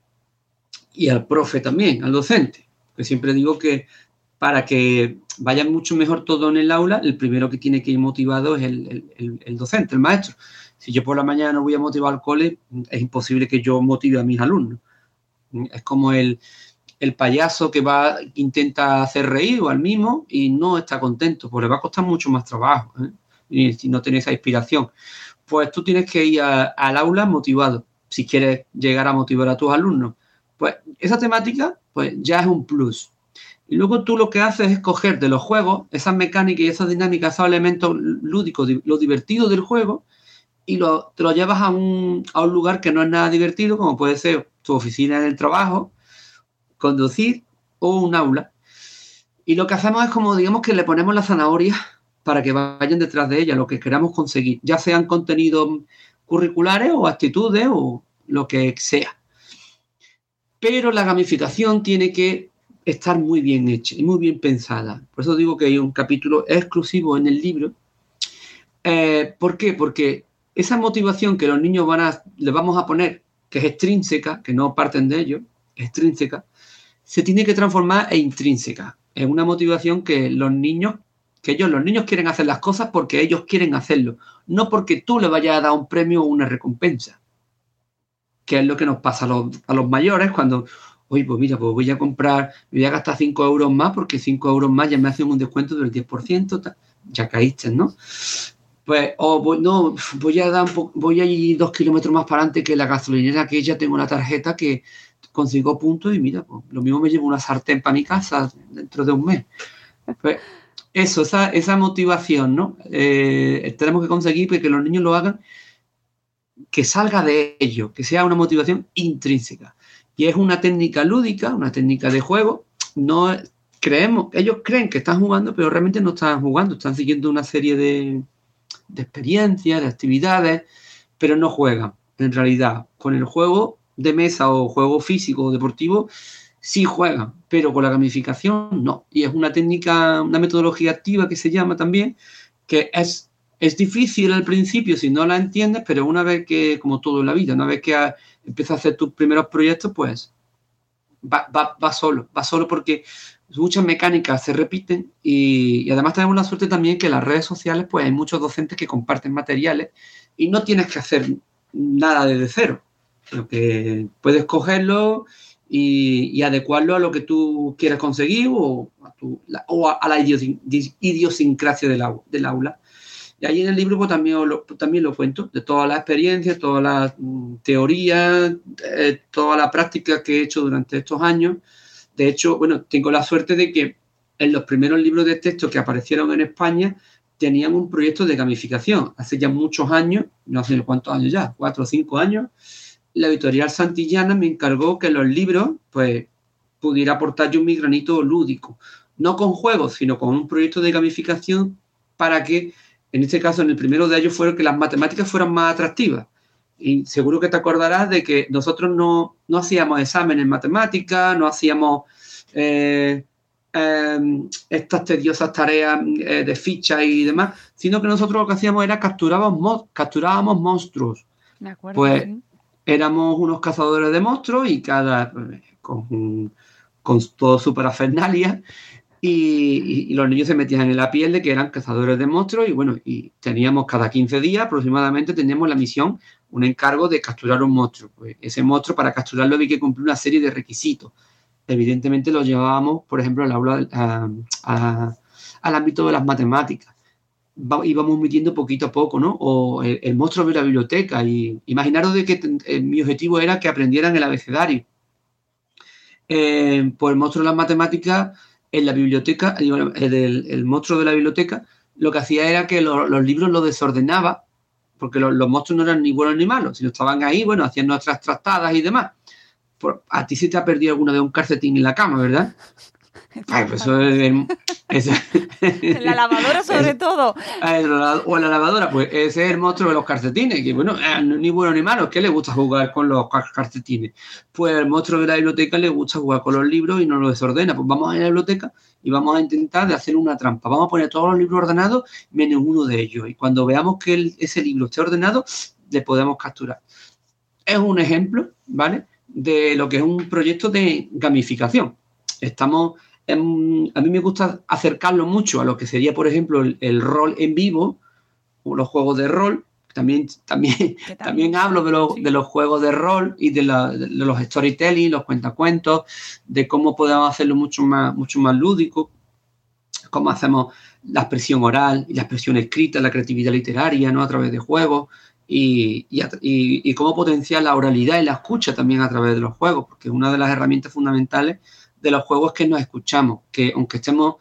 y al profe también, al docente, que siempre digo que para que vaya mucho mejor todo en el aula, el primero que tiene que ir motivado es el, el, el, el docente, el maestro. Si yo por la mañana no voy a motivar al cole, es imposible que yo motive a mis alumnos. Es como el el payaso que va intenta hacer reír o al mismo y no está contento, pues le va a costar mucho más trabajo, ¿eh? Y si no tiene esa inspiración. Pues tú tienes que ir a, al aula motivado, si quieres llegar a motivar a tus alumnos. Pues esa temática pues ya es un plus. Y luego tú lo que haces es coger de los juegos esas mecánicas y esas dinámicas, esos elementos lúdicos, lo divertido del juego, y lo, te lo llevas a un, a un lugar que no es nada divertido, como puede ser tu oficina en el trabajo, conducir o un aula. Y lo que hacemos es como, digamos, que le ponemos las zanahorias para que vayan detrás de ella, lo que queramos conseguir, ya sean contenidos curriculares o actitudes o lo que sea. Pero la gamificación tiene que estar muy bien hecha y muy bien pensada. Por eso digo que hay un capítulo exclusivo en el libro. Eh, ¿Por qué? Porque esa motivación que los niños van a, les vamos a poner, que es extrínseca, que no parten de ello, extrínseca, se tiene que transformar en intrínseca, en una motivación que los niños, que ellos, los niños quieren hacer las cosas porque ellos quieren hacerlo, no porque tú le vayas a dar un premio o una recompensa, que es lo que nos pasa a los, a los mayores cuando, oye, pues mira, pues voy a comprar, me voy a gastar cinco euros más porque cinco euros más ya me hacen un descuento del diez por ciento, ya caíste, ¿no? Pues, o voy, no, voy a dar un po- voy a ir dos kilómetros más para adelante que la gasolinera, que ya tengo una tarjeta que consigo puntos y mira, pues, lo mismo me llevo una sartén para mi casa dentro de un mes. Pues eso, esa, esa motivación, ¿no? Eh, tenemos que conseguir que los niños lo hagan, que salga de ello, que sea una motivación intrínseca. Y es una técnica lúdica, una técnica de juego. No creemos, ellos creen que están jugando, pero realmente no están jugando, están siguiendo una serie de, de experiencias, de actividades, pero no juegan. En realidad, con el juego de mesa o juego físico o deportivo, sí juegan, pero con la gamificación no. Y es una técnica, una metodología activa que se llama también, que es, es difícil al principio si no la entiendes, pero una vez que, como todo en la vida, una vez que ha, empiezas a hacer tus primeros proyectos, pues va, va, va solo, va solo porque muchas mecánicas se repiten y, y además tenemos la suerte también que en las redes sociales pues hay muchos docentes que comparten materiales y no tienes que hacer nada desde cero, sino que puedes cogerlo y, y adecuarlo a lo que tú quieras conseguir o a, tu, la, o a, a la idiosin, idiosincrasia del, del aula. Y ahí en el libro pues, también, lo, también lo cuento, de todas las experiencias, todas las mm, teorías, eh, toda la práctica que he hecho durante estos años. De hecho, bueno, tengo la suerte de que en los primeros libros de texto que aparecieron en España tenían un proyecto de gamificación. Hace ya muchos años, no sé cuántos años ya, cuatro o cinco años, la editorial Santillana me encargó que los libros, pues, pudiera aportar yo mi granito lúdico. No con juegos, sino con un proyecto de gamificación para que, en este caso, en el primero de ellos, fueron que las matemáticas fueran más atractivas. Y seguro que te acordarás de que nosotros no, no hacíamos exámenes en matemáticas, no hacíamos eh, eh, estas tediosas tareas eh, de ficha y demás, sino que nosotros lo que hacíamos era capturábamos, capturábamos monstruos. De acuerdo, pues sí. Éramos unos cazadores de monstruos y cada con, con todo su parafernalia. Y, y, y los niños se metían en la piel de que eran cazadores de monstruos y bueno, y teníamos cada quince días aproximadamente teníamos la misión, un encargo de capturar un monstruo. Pues ese monstruo, para capturarlo había que cumplir una serie de requisitos. Evidentemente lo llevábamos, por ejemplo, al aula, a, a, al ámbito de las matemáticas. Va, íbamos metiendo poquito a poco, ¿no? O el, el monstruo de la biblioteca. Y imaginaros de que eh, mi objetivo era que aprendieran el abecedario. Eh, pues el monstruo de las matemáticas en la biblioteca, el, el, el monstruo de la biblioteca, lo que hacía era que lo, los libros los desordenaba, porque los, los monstruos no eran ni buenos ni malos, sino estaban ahí, bueno, hacían nuestras trastadas y demás. Por, a ti se te ha perdido alguna vez un calcetín en la cama, ¿verdad? Ay, pues eso es, es, en la lavadora sobre es, todo. O en la lavadora, pues ese es el monstruo de los calcetines, que bueno, ni bueno ni malo, ¿qué le gusta jugar con los calcetines? Pues el monstruo de la biblioteca le gusta jugar con los libros y no lo desordena. Pues vamos a ir a la biblioteca y vamos a intentar de hacer una trampa. Vamos a poner todos los libros ordenados menos uno de ellos. Y cuando veamos que el, ese libro esté ordenado, le podemos capturar. Es un ejemplo, ¿vale?, de lo que es un proyecto de gamificación. Estamos... A mí me gusta acercarlo mucho a lo que sería, por ejemplo, el, el rol en vivo o los juegos de rol. También, también, también, también hablo de los, sí. de los juegos de rol y de, la, de los storytelling, los cuentacuentos, de cómo podemos hacerlo mucho más, mucho más lúdico, cómo hacemos la expresión oral y la expresión escrita, la creatividad literaria, ¿no?, a través de juegos y, y, y, y cómo potenciar la oralidad y la escucha también a través de los juegos, porque es una de las herramientas fundamentales de los juegos que nos escuchamos, que aunque estemos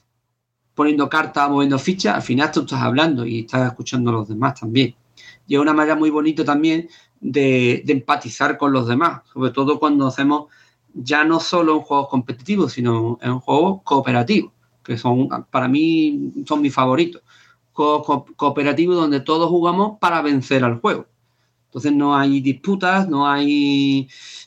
poniendo cartas, moviendo fichas, al final tú estás hablando y estás escuchando a los demás también. Y es una manera muy bonita también de, de empatizar con los demás, sobre todo cuando hacemos ya no solo en juegos competitivos, sino en juegos cooperativos, que son, para mí, son mis favoritos. Juegos co- cooperativos donde todos jugamos para vencer al juego. Entonces no hay disputas, no hay...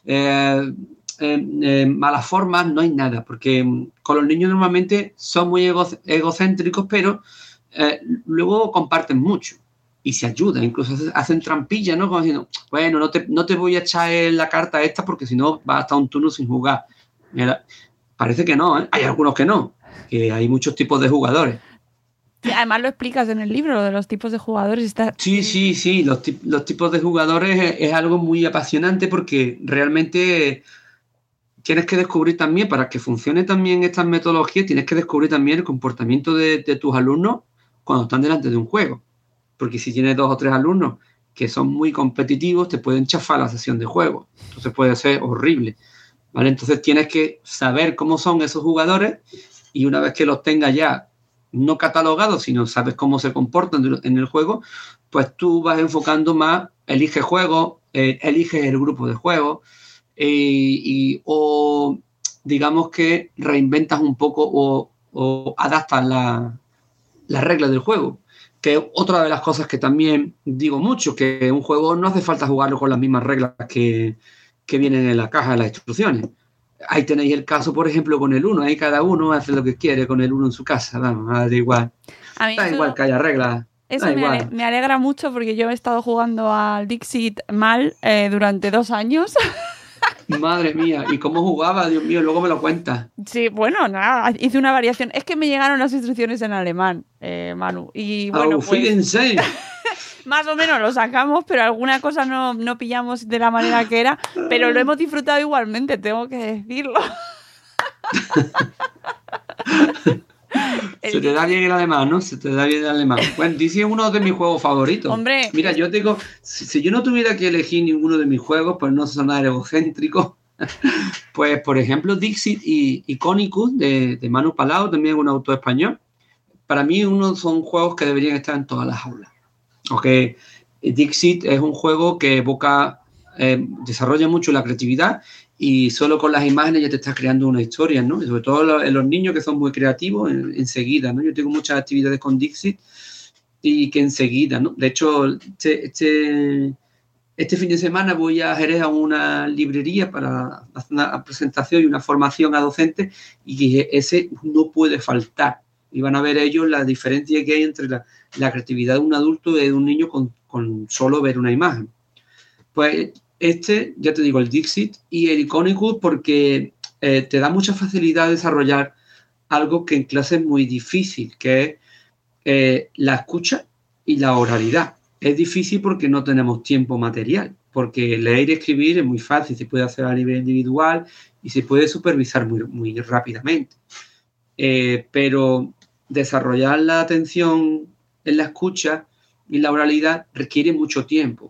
Eh, Eh, eh, malas formas, no hay nada, porque con los niños normalmente son muy ego, egocéntricos, pero eh, luego comparten mucho y se ayudan, incluso hacen trampillas, ¿no? Como diciendo, bueno, no te, no te voy a echar la carta esta porque si no vas a estar un turno sin jugar. Mira, parece que no, ¿eh? Hay algunos que no, que hay muchos tipos de jugadores. Sí, además lo explicas en el libro, lo de los tipos de jugadores. Está... Sí, sí, sí, los, los tipos de jugadores es, es algo muy apasionante porque realmente... Tienes que descubrir también, para que funcione también estas metodologías, tienes que descubrir también el comportamiento de, de tus alumnos cuando están delante de un juego. porque si tienes dos o tres alumnos que son muy competitivos, te pueden chafar la sesión de juego. Entonces puede ser horrible, ¿vale? Entonces tienes que saber cómo son esos jugadores y una vez que los tengas ya no catalogados, sino sabes cómo se comportan en el juego, pues tú vas enfocando más, eliges juegos, eh, eliges el grupo de juegos eh, y, o digamos que reinventas un poco o, o adaptas la, las reglas del juego, que es otra de las cosas que también digo mucho, que un juego no hace falta jugarlo con las mismas reglas que, que vienen en la caja de las instrucciones. Ahí tenéis el caso, por ejemplo, con el uno. Ahí cada uno hace lo que quiere con el uno en su casa. Vamos, da igual. A mí da eso, igual que haya reglas. Eso me, ale, me alegra mucho porque yo he estado jugando al Dixit mal eh, durante dos años. Madre mía, ¿y cómo jugaba? Dios mío, luego me lo cuentas. Sí, bueno, nada, hice una variación. Es que me llegaron las instrucciones en alemán, eh, Manu. Y bueno, oh, pues... más o menos lo sacamos, pero alguna cosa no, no pillamos de la manera que era, pero lo hemos disfrutado igualmente, tengo que decirlo. Se te da bien el alemán, ¿no? Se te da bien el alemán. Bueno, Dixit es uno de mis juegos favoritos. Hombre. Mira, yo digo, si, si yo no tuviera que elegir ninguno de mis juegos, pues no sonar egocéntrico, pues, por ejemplo, Dixit y Iconicus de, de Manu Palau, también un autor español, para mí uno son juegos que deberían estar en todas las aulas. Okay. Dixit es un juego que evoca, eh, desarrolla mucho la creatividad y solo con las imágenes ya te estás creando una historia, ¿no? Y sobre todo en los niños que son muy creativos, en, enseguida, ¿no? Yo tengo muchas actividades con Dixit y que enseguida, ¿no? De hecho, este, este, este fin de semana voy a Jerez a una librería para hacer una presentación y una formación a docentes y ese no puede faltar. Y van a ver ellos la diferencia que hay entre la, la creatividad de un adulto y de un niño con, con solo ver una imagen. Pues este, ya te digo, el Dixit y el Iconicus porque eh, te da mucha facilidad de desarrollar algo que en clase es muy difícil, que es eh, la escucha y la oralidad. Es difícil porque no tenemos tiempo material, porque leer y escribir es muy fácil, se puede hacer a nivel individual y se puede supervisar muy, muy rápidamente. Eh, pero desarrollar la atención en la escucha y la oralidad requiere mucho tiempo.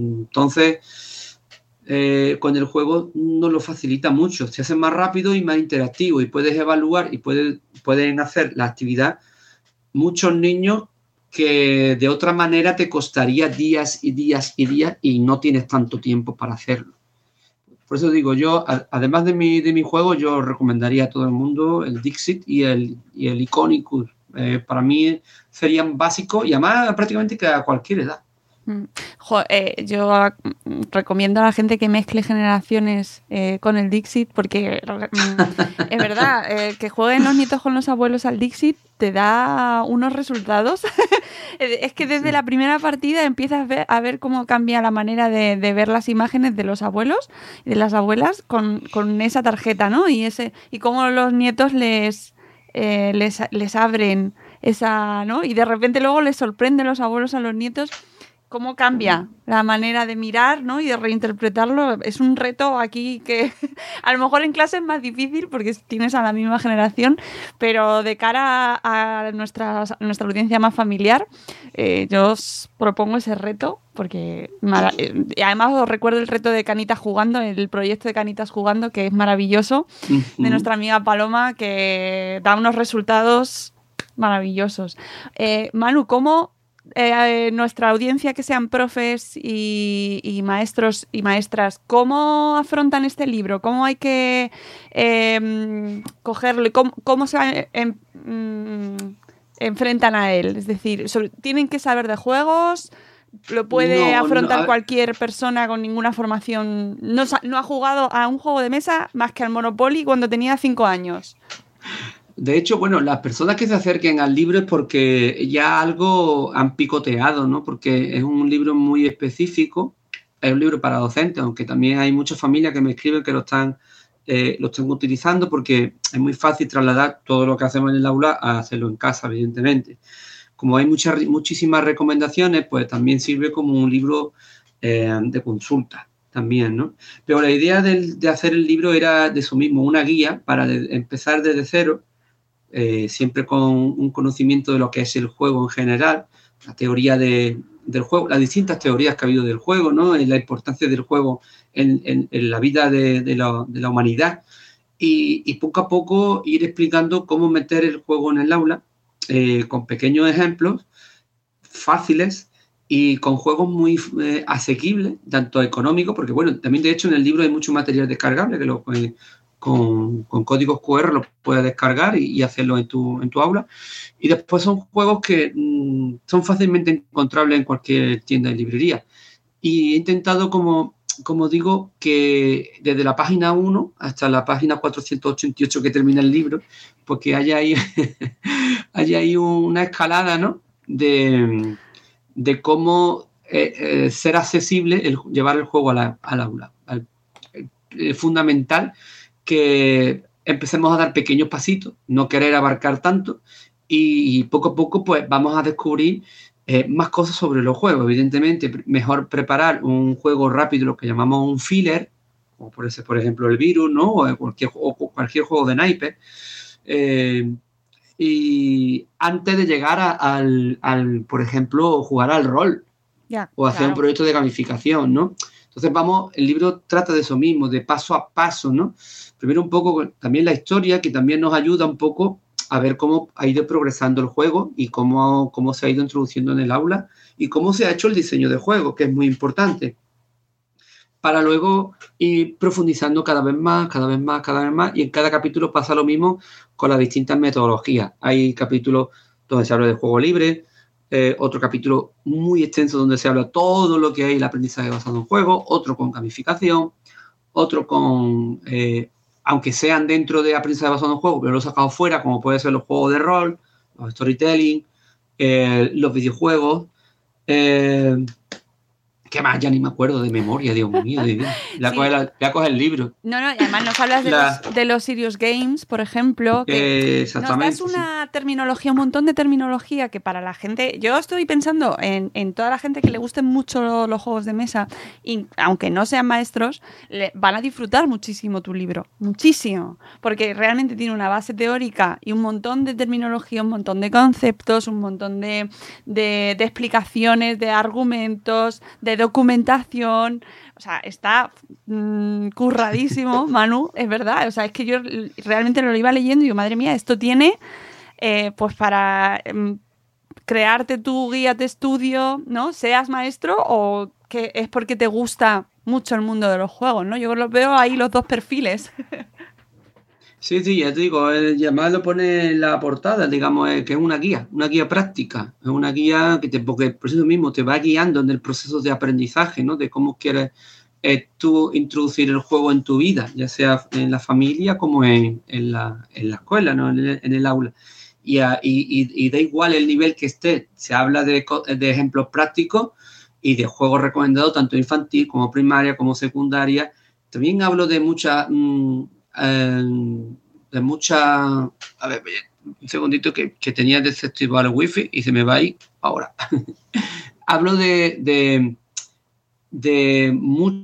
Entonces, eh, con el juego nos lo facilita mucho. Se hace más rápido y más interactivo y puedes evaluar y puedes, pueden hacer la actividad muchos niños que de otra manera te costaría días y días y días y no tienes tanto tiempo para hacerlo. Por eso digo, yo, además de mi, de mi juego, yo recomendaría a todo el mundo el Dixit y el, y el Iconicus. Eh, para mí serían básicos y además prácticamente que a cualquier edad. Jo, eh, yo recomiendo a la gente que mezcle generaciones eh, con el Dixit porque mm, es verdad, eh, que jueguen los nietos con los abuelos al Dixit te da unos resultados. Es que desde sí. la primera partida empiezas a ver, a ver cómo cambia la manera de, de ver las imágenes de los abuelos y de las abuelas con, con esa tarjeta, ¿no? Y ese y cómo los nietos les, eh, les, les abren esa, ¿no? Y de repente luego les sorprenden los abuelos a los nietos. Cómo cambia la manera de mirar, ¿no? Y de reinterpretarlo. Es un reto aquí que a lo mejor en clase es más difícil porque tienes a la misma generación, pero de cara a nuestra, a nuestra audiencia más familiar, eh, yo os propongo ese reto porque eh, además os recuerdo el reto de Canitas Jugando, el proyecto de Canitas Jugando, que es maravilloso, uh-huh. de nuestra amiga Paloma, que da unos resultados maravillosos. Eh, Manu, ¿cómo Eh, nuestra audiencia que sean profes y, y maestros y maestras, ¿cómo afrontan este libro? ¿Cómo hay que eh, cogerlo? ¿Cómo, cómo se en, en, enfrentan a él? Es decir, sobre, ¿tienen que saber de juegos? ¿Lo puede no, afrontar no, cualquier persona con ninguna formación? No, no ha jugado a un juego de mesa más que al Monopoly cuando tenía cinco años. De hecho, bueno, las personas que se acerquen al libro es porque ya algo han picoteado, ¿no? Porque es un libro muy específico, es un libro para docentes, aunque también hay muchas familias que me escriben que lo están, eh, lo están utilizando porque es muy fácil trasladar todo lo que hacemos en el aula a hacerlo en casa, evidentemente. Como hay muchas, muchísimas recomendaciones, pues también sirve como un libro eh, de consulta también, ¿no? Pero la idea de, de hacer el libro era de eso mismo, una guía para de, empezar desde cero, Eh, siempre con un conocimiento de lo que es el juego en general, la teoría de, del juego, las distintas teorías que ha habido del juego, ¿no? La importancia del juego en, en, en la vida de, de, la, de la humanidad. Y, y poco a poco ir explicando cómo meter el juego en el aula eh, con pequeños ejemplos fáciles y con juegos muy eh, asequibles, tanto económicos, porque bueno, también de hecho en el libro hay mucho material descargable que lo, eh, con, con códigos cu erre lo puedes descargar y, y hacerlo en tu, en tu aula. Y después son juegos que mmm, son fácilmente encontrables en cualquier tienda de librería. Y he intentado como... como digo, que desde la página uno hasta la página cuatrocientos ochenta y ocho que termina el libro, porque haya ahí, haya ahí una escalada, ¿no? De, de cómo eh, eh, ser accesible, el, llevar el juego a la, al aula. Es fundamental que empecemos a dar pequeños pasitos, no querer abarcar tanto, y poco a poco pues vamos a descubrir Eh, más cosas sobre los juegos. Evidentemente, mejor preparar un juego rápido, lo que llamamos un filler, como puede ser, por ejemplo, el Virus, ¿no? O cualquier, o cualquier juego de naipes. Eh, y antes de llegar a, al, al, por ejemplo, jugar al rol ya, o hacer claro. un proyecto de gamificación, ¿no? Entonces, vamos, el libro trata de eso mismo, de paso a paso, ¿no? Primero un poco también la historia, que también nos ayuda un poco a ver cómo ha ido progresando el juego y cómo, cómo se ha ido introduciendo en el aula y cómo se ha hecho el diseño de juego, que es muy importante, para luego ir profundizando cada vez más, cada vez más, cada vez más, y en cada capítulo pasa lo mismo con las distintas metodologías. Hay capítulos donde se habla de juego libre, eh, otro capítulo muy extenso donde se habla todo lo que hay el aprendizaje basado en juego, otro con gamificación, otro con... Eh, aunque sean dentro de aprendizaje basado en juego, pero lo he sacado fuera, como puede ser los juegos de rol, los storytelling, eh, los videojuegos. Eh, ¿Qué más? Ya ni me acuerdo de memoria, Dios mío. Voy a, Sí. coger, la, voy a coger el libro. No, no, y además nos hablas de, La- los, de los Serious Games, por ejemplo, que Eh, nos exactamente. das una terminología, un montón de terminología que para la gente, yo estoy pensando en, en toda la gente que le gusten mucho los juegos de mesa, y aunque no sean maestros, le, van a disfrutar muchísimo tu libro, muchísimo, porque realmente tiene una base teórica y un montón de terminología, un montón de conceptos, un montón de, de, de explicaciones, de argumentos, de documentación. O sea, está mmm, curradísimo, Manu, es verdad. O sea, es que yo realmente lo iba leyendo y digo, madre mía, esto tiene eh, pues para eh, crearte tu guía de estudio, ¿no? Seas maestro o que es porque te gusta mucho el mundo de los juegos, ¿no? Yo los veo ahí los dos perfiles. Sí, sí, ya te digo, eh, y además lo pone en la portada, digamos, eh, que es una guía, una guía práctica, es una guía que te, porque por eso mismo te va guiando en el proceso de aprendizaje, ¿no? De cómo quieres eh, tú introducir el juego en tu vida, ya sea en la familia como en, en, la, en la escuela, ¿no? En el, en el aula. Y, a, y, y, y da igual el nivel que esté, se habla de, de ejemplos prácticos y de juegos recomendados, tanto infantil como primaria, como secundaria. También hablo de muchas... Mmm, Eh, de mucha... A ver, un segundito que, que tenía desactivado el wifi y se me va ahí ahora. Hablo de de, de mu-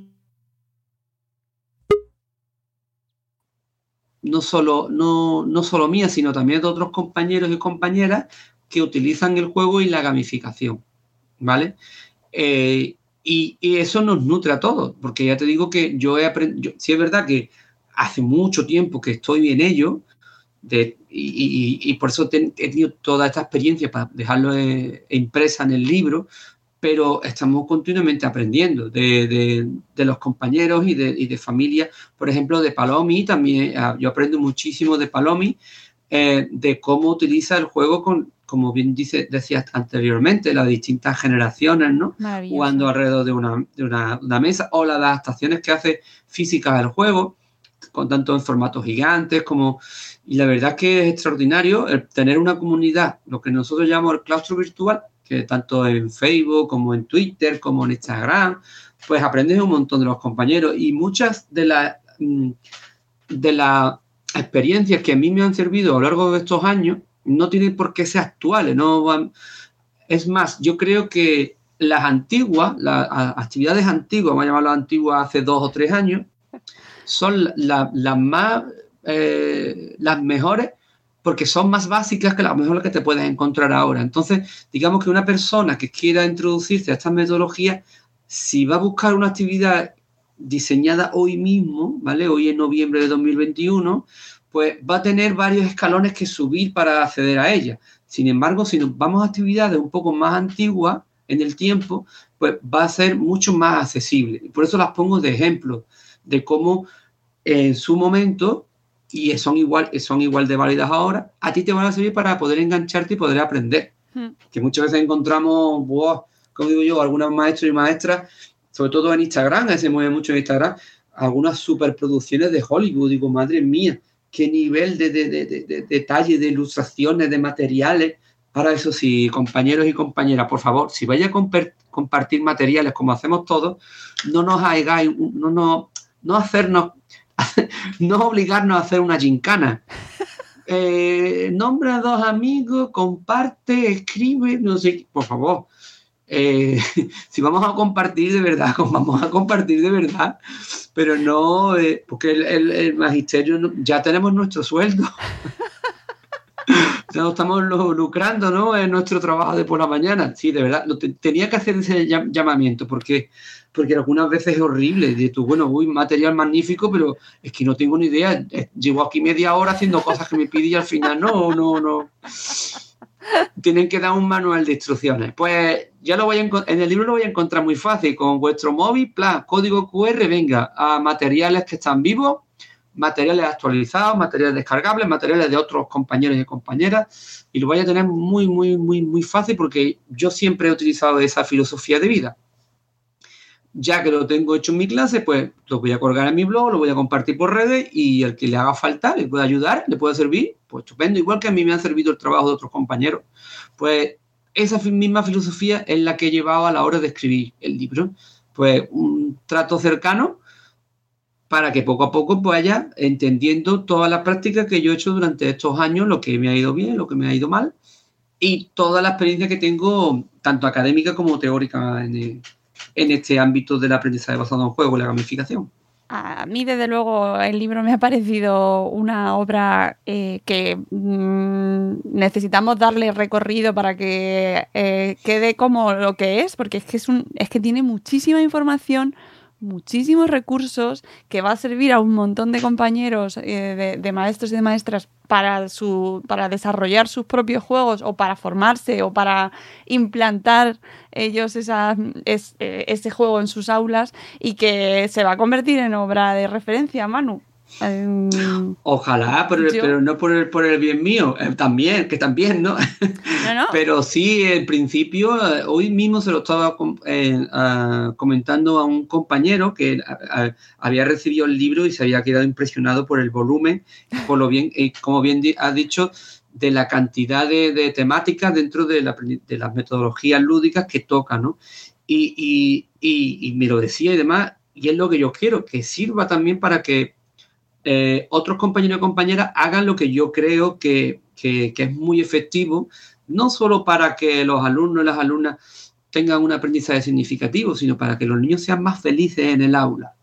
no solo no, no solo mía, sino también de otros compañeros y compañeras que utilizan el juego y la gamificación, ¿vale? Eh, y, y eso nos nutre a todos, porque ya te digo que yo he aprendido, sí es verdad que hace mucho tiempo que estoy en ello de, y, y, y por eso te, he tenido toda esta experiencia para dejarlo eh, impresa en el libro, pero estamos continuamente aprendiendo de, de, de los compañeros y de, y de familia. Por ejemplo, de Palomi también, yo aprendo muchísimo de Palomi, eh, de cómo utiliza el juego con, como bien dice, decías anteriormente, las distintas generaciones, ¿no? Jugando alrededor de una, de una, una mesa, o las adaptaciones que hace físicas al juego, con tanto en formatos gigantes como... Y la verdad es que es extraordinario el tener una comunidad, lo que nosotros llamamos el claustro virtual, que tanto en Facebook como en Twitter como en Instagram, pues aprendes un montón de los compañeros y muchas de las de las experiencias que a mí me han servido a lo largo de estos años no tienen por qué ser actuales, no van... Es más, yo creo que las antiguas, las actividades antiguas, vamos a llamarlas antiguas hace dos o tres años, son las la, la más, eh, las mejores porque son más básicas que a lo mejor las que te puedes encontrar ahora. Entonces, digamos que una persona que quiera introducirse a estas metodologías, si va a buscar una actividad diseñada hoy mismo, ¿vale? Hoy en noviembre de dos mil veintiuno, pues va a tener varios escalones que subir para acceder a ella. Sin embargo, si nos vamos a actividades un poco más antiguas en el tiempo, pues va a ser mucho más accesible. Por eso las pongo de ejemplo de cómo en su momento, y son igual, son igual de válidas ahora, a ti te van a servir para poder engancharte y poder aprender. Hmm. Que muchas veces encontramos, wow, como digo yo, algunos maestros y maestras, sobre todo en Instagram, se mueve mucho en Instagram, algunas superproducciones de Hollywood. Digo, madre mía, qué nivel de, de, de, de, de detalle, de ilustraciones, de materiales. Para eso sí, compañeros y compañeras, por favor, si vais a comp- compartir materiales como hacemos todos, no nos hagáis, no, no, no hacernos, no obligarnos a hacer una gincana. Eh, nombra a dos amigos, comparte, escribe, no sé, por favor. Eh, si vamos a compartir de verdad, vamos a compartir de verdad, pero no, eh, porque el, el, el magisterio no, ya tenemos nuestro sueldo. Ya no estamos lucrando, ¿no? En nuestro trabajo de por la mañana. Sí, de verdad, lo te, tenía que hacer ese llamamiento porque, porque algunas veces es horrible. De tu, bueno, uy, material magnífico, pero es que no tengo ni idea. Llevo aquí media hora haciendo cosas que me pide y al final no, no, no. Tienen que dar un manual de instrucciones. Pues ya lo voy a en el libro lo voy a encontrar muy fácil. Con vuestro móvil, plan, código cu erre, venga, a materiales que están vivos, materiales actualizados, materiales descargables, materiales de otros compañeros y compañeras, y lo voy a tener muy, muy, muy, muy fácil porque yo siempre he utilizado esa filosofía de vida. Ya que lo tengo hecho en mi clase, pues lo voy a colgar en mi blog, lo voy a compartir por redes y al que le haga falta, le pueda ayudar, le pueda servir, pues estupendo, igual que a mí me ha servido el trabajo de otros compañeros. Pues esa misma filosofía es la que he llevado a la hora de escribir el libro. Pues un trato cercano para que poco a poco vaya entendiendo todas las prácticas que yo he hecho durante estos años, lo que me ha ido bien, lo que me ha ido mal, y toda la experiencia que tengo, tanto académica como teórica, en, el, en este ámbito del aprendizaje basado en juego y la gamificación. A mí, desde luego, el libro me ha parecido una obra eh, que mmm, necesitamos darle recorrido para que eh, quede como lo que es, porque es que, es, un, es que tiene muchísima información, muchísimos recursos que va a servir a un montón de compañeros, eh, de, de maestros y de maestras para, su, para desarrollar sus propios juegos o para formarse o para implantar ellos esa, es, eh, ese juego en sus aulas y que se va a convertir en obra de referencia, Manu. Um, Ojalá, pero, yo, pero no por el, por el bien mío, eh, también, que también, ¿no? No, no. Pero sí, en principio, eh, hoy mismo se lo estaba eh, uh, comentando a un compañero que uh, había recibido el libro y se había quedado impresionado por el volumen, por lo bien, eh, como bien has dicho, de la cantidad de, de temáticas dentro de, la, de las metodologías lúdicas que toca, ¿no? Y, y, y, y me lo decía y demás, y es lo que yo quiero, que sirva también para que Eh, otros compañeros y compañeras hagan lo que yo creo que, que, que es muy efectivo, no solo para que los alumnos y las alumnas tengan un aprendizaje significativo, sino para que los niños sean más felices en el aula,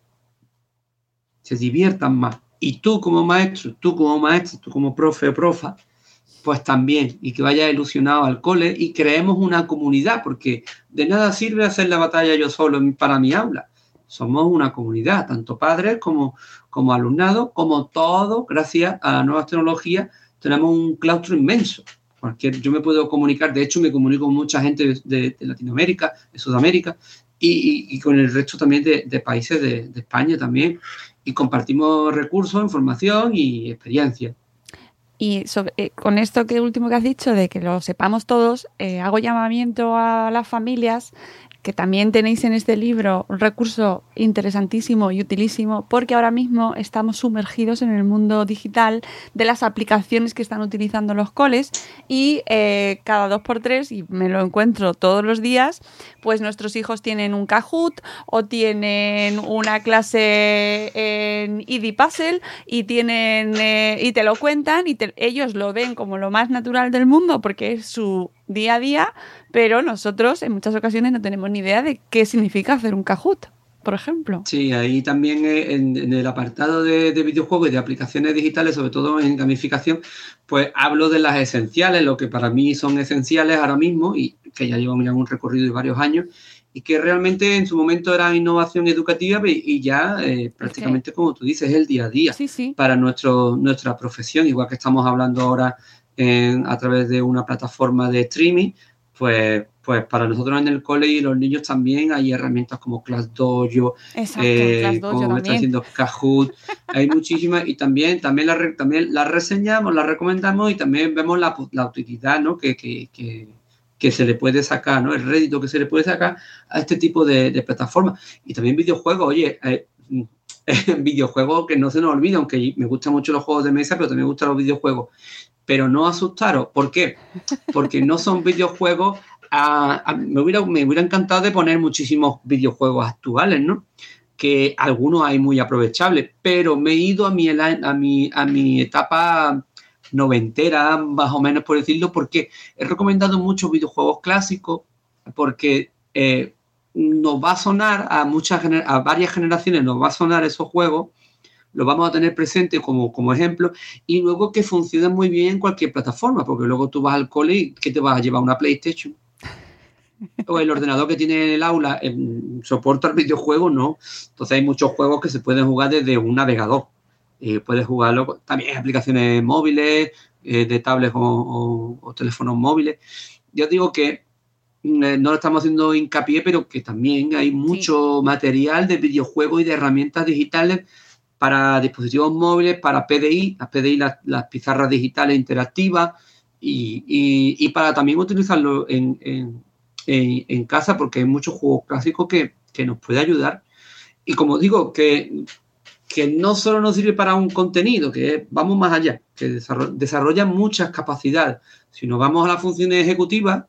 se diviertan más. Y tú como maestro, tú como maestro, tú como profe o profa, pues también, y que vayas ilusionado al cole y creemos una comunidad, porque de nada sirve hacer la batalla yo solo para mi aula. Somos una comunidad, tanto padres como, como alumnado, como todos, gracias a las nuevas tecnologías, tenemos un claustro inmenso. Cualquier, yo me puedo comunicar, de hecho me comunico con mucha gente de, de, de Latinoamérica, de Sudamérica, y, y, y con el resto también de, de países de, de España también, y compartimos recursos, información y experiencia. Y sobre, eh, con esto que último que has dicho, de que lo sepamos todos, eh, hago llamamiento a las familias, que también tenéis en este libro un recurso interesantísimo y utilísimo, porque ahora mismo estamos sumergidos en el mundo digital de las aplicaciones que están utilizando los coles y eh, cada dos por tres, y me lo encuentro todos los días, pues nuestros hijos tienen un Kahoot o tienen una clase en Edipuzzle y, tienen, eh, y te lo cuentan y te, ellos lo ven como lo más natural del mundo porque es su día a día, pero nosotros en muchas ocasiones no tenemos ni idea de qué significa hacer un Kahoot. por ejemplo. Sí, ahí también en, en el apartado de, de videojuegos y de aplicaciones digitales, sobre todo en gamificación, pues hablo de las esenciales, lo que para mí son esenciales ahora mismo y que ya llevan ya un recorrido de varios años y que realmente en su momento era innovación educativa y ya eh, prácticamente, okay, como tú dices, es el día a día, sí, sí, para nuestro, nuestra profesión, igual que estamos hablando ahora en, a través de una plataforma de streaming, pues, pues para nosotros en el cole y los niños también hay herramientas como ClassDojo, exacto, eh, ClassDojo como me está diciendo Kahoot, hay muchísimas y también, también, las también las reseñamos, las recomendamos y también vemos la, la utilidad, ¿no? que, que, que que se le puede sacar, ¿no? El rédito que se le puede sacar a este tipo de, de plataformas. Y también videojuegos, oye, eh, eh, videojuegos que no se nos olviden, aunque me gustan mucho los juegos de mesa, pero también me gustan los videojuegos. Pero no asustaros, ¿por qué? Porque no son videojuegos, a, a, me, hubiera, me hubiera encantado de poner muchísimos videojuegos actuales, ¿no? Que algunos hay muy aprovechables, pero me he ido a mi, a mi, a mi etapa noventera, más o menos por decirlo, porque he recomendado muchos videojuegos clásicos, porque eh, nos va a sonar a muchas a varias generaciones, nos va a sonar esos juegos, los vamos a tener presentes como, como ejemplo, y luego que funcionan muy bien en cualquier plataforma, porque luego tú vas al cole y ¿qué te vas a llevar? ¿Una PlayStation? O el ordenador que tiene en el aula eh, soporta el videojuego, no. Entonces hay muchos juegos que se pueden jugar desde un navegador. Eh, puedes jugarlo, también hay aplicaciones móviles, eh, de tablets o, o, o teléfonos móviles. Yo digo que eh, no lo estamos haciendo hincapié, pero que también hay mucho sí. material de videojuegos y de herramientas digitales para dispositivos móviles, para P D I, las P D I, las, las pizarras digitales interactivas, y, y, y para también utilizarlo en, en, en, en casa, porque hay muchos juegos clásicos que, que nos puede ayudar. Y como digo, que... que no solo nos sirve para un contenido, que vamos más allá, que desarrolla, desarrolla muchas capacidades. Si nos vamos a las funciones ejecutivas,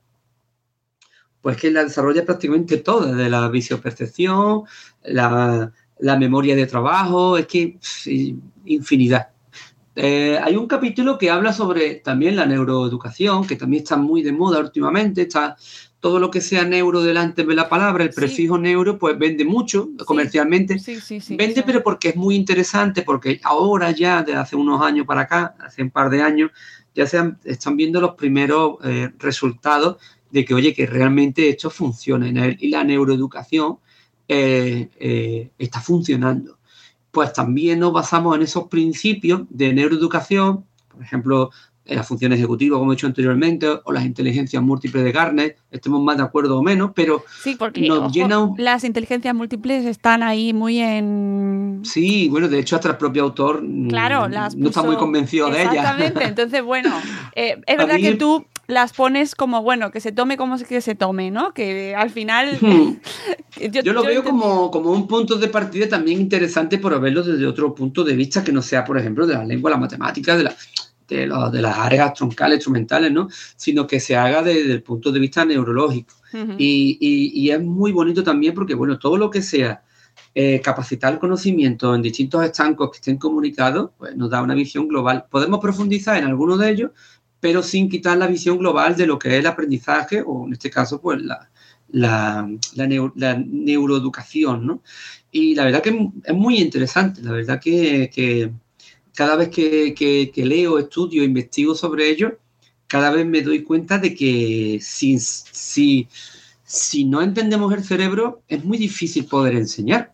pues que la desarrolla prácticamente toda, de la visiopercepción, la, la memoria de trabajo, es que sí, infinidad. Eh, hay un capítulo que habla sobre también la neuroeducación, que también está muy de moda últimamente, está... todo lo que sea neuro delante de la palabra, el prefijo sí. neuro, pues vende mucho sí. comercialmente. Sí, sí, sí, vende, sí. pero porque es muy interesante, porque ahora ya, de hace unos años para acá, hace un par de años, ya se han, están viendo los primeros eh, resultados de que, oye, que realmente esto funciona y la neuroeducación eh, eh, está funcionando. Pues también nos basamos en esos principios de neuroeducación, por ejemplo, las funciones ejecutivas, como he dicho anteriormente, o las inteligencias múltiples de Gartner, estemos más de acuerdo o menos, pero sí, porque nos ojo, llena un... las inteligencias múltiples están ahí muy en... Sí, bueno, de hecho hasta el propio autor claro, las no puso... está muy convencido de ellas. Exactamente, entonces bueno, eh, es verdad mí... que tú las pones como, bueno, que se tome como que se tome, ¿no? Que al final... Hmm. yo, yo lo yo veo entendí... como, como un punto de partida también interesante por verlo desde otro punto de vista que no sea, por ejemplo, de la lengua, la matemática, de la... De, lo, de las áreas troncales, instrumentales, ¿no? Sino que se haga desde el punto de vista neurológico. Uh-huh. Y, y, y es muy bonito también porque, bueno, todo lo que sea eh, capacitar el conocimiento en distintos estancos que estén comunicados, pues nos da una visión global. Podemos profundizar en alguno de ellos, pero sin quitar la visión global de lo que es el aprendizaje, o en este caso, pues la, la, la, neuro, la neuroeducación, ¿no? Y la verdad que es muy interesante, la verdad que... que cada vez que, que, que leo, estudio, investigo sobre ello, cada vez me doy cuenta de que si, si, si no entendemos el cerebro, es muy difícil poder enseñar.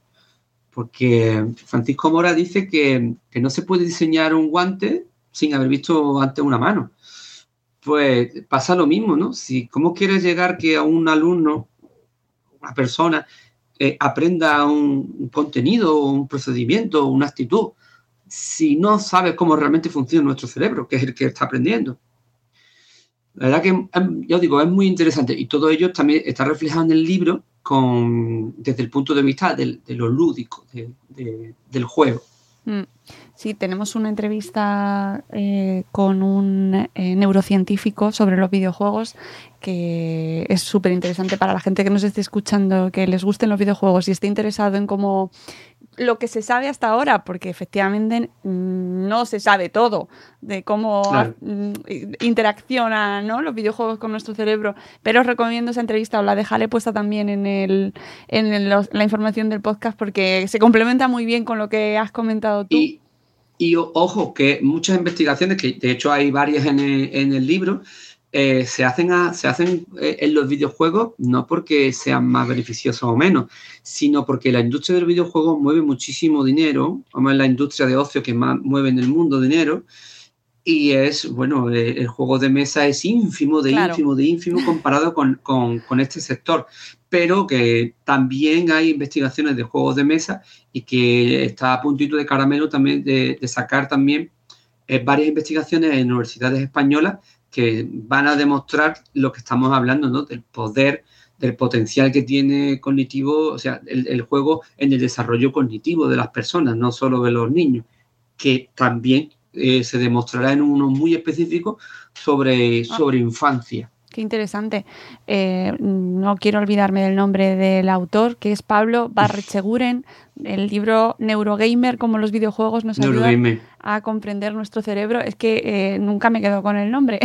Porque Francisco Mora dice que, que no se puede diseñar un guante sin haber visto antes una mano. Pues pasa lo mismo, ¿no? Si, ¿cómo quieres llegar que a un alumno, una persona, eh, aprenda un, un contenido, un procedimiento, una actitud, si no sabes cómo realmente funciona nuestro cerebro, que es el que está aprendiendo? La verdad que, yo digo, es muy interesante y todo ello también está reflejado en el libro con, desde el punto de vista de, de lo lúdico, de, de, del juego. Sí, tenemos una entrevista eh, con un eh, neurocientífico sobre los videojuegos que es súper interesante para la gente que nos esté escuchando, que les gusten los videojuegos y esté interesado en cómo lo que se sabe hasta ahora, porque efectivamente no se sabe todo de cómo Claro. interaccionan, ¿no?, los videojuegos con nuestro cerebro, pero os recomiendo esa entrevista, os la dejaré puesta también en, el, en el, los, la información del podcast, porque se complementa muy bien con lo que has comentado tú. Y, y ojo, que muchas investigaciones, que de hecho hay varias en el, en el libro, Eh, se hacen, a, se hacen eh, en los videojuegos no porque sean más beneficiosos o menos, sino porque la industria del videojuego mueve muchísimo dinero, como es la industria de ocio que más mueve en el mundo dinero, y es, bueno, eh, el juego de mesa es ínfimo, de Claro. ínfimo, de ínfimo comparado con, con, con este sector, pero que también hay investigaciones de juegos de mesa y que está a puntito de caramelo también de, de sacar también eh, varias investigaciones en universidades españolas que van a demostrar lo que estamos hablando, ¿no?, del poder, del potencial que tiene cognitivo, o sea, el, el juego en el desarrollo cognitivo de las personas, no solo de los niños, que también eh, se demostrará en uno muy específico sobre, sobre ah. infancia. Qué interesante. Eh, no quiero olvidarme del nombre del autor, que es Pablo Barretxeguren. El libro Neurogamer, como los videojuegos nos ayudan a comprender nuestro cerebro. Es que eh, nunca me quedo con el nombre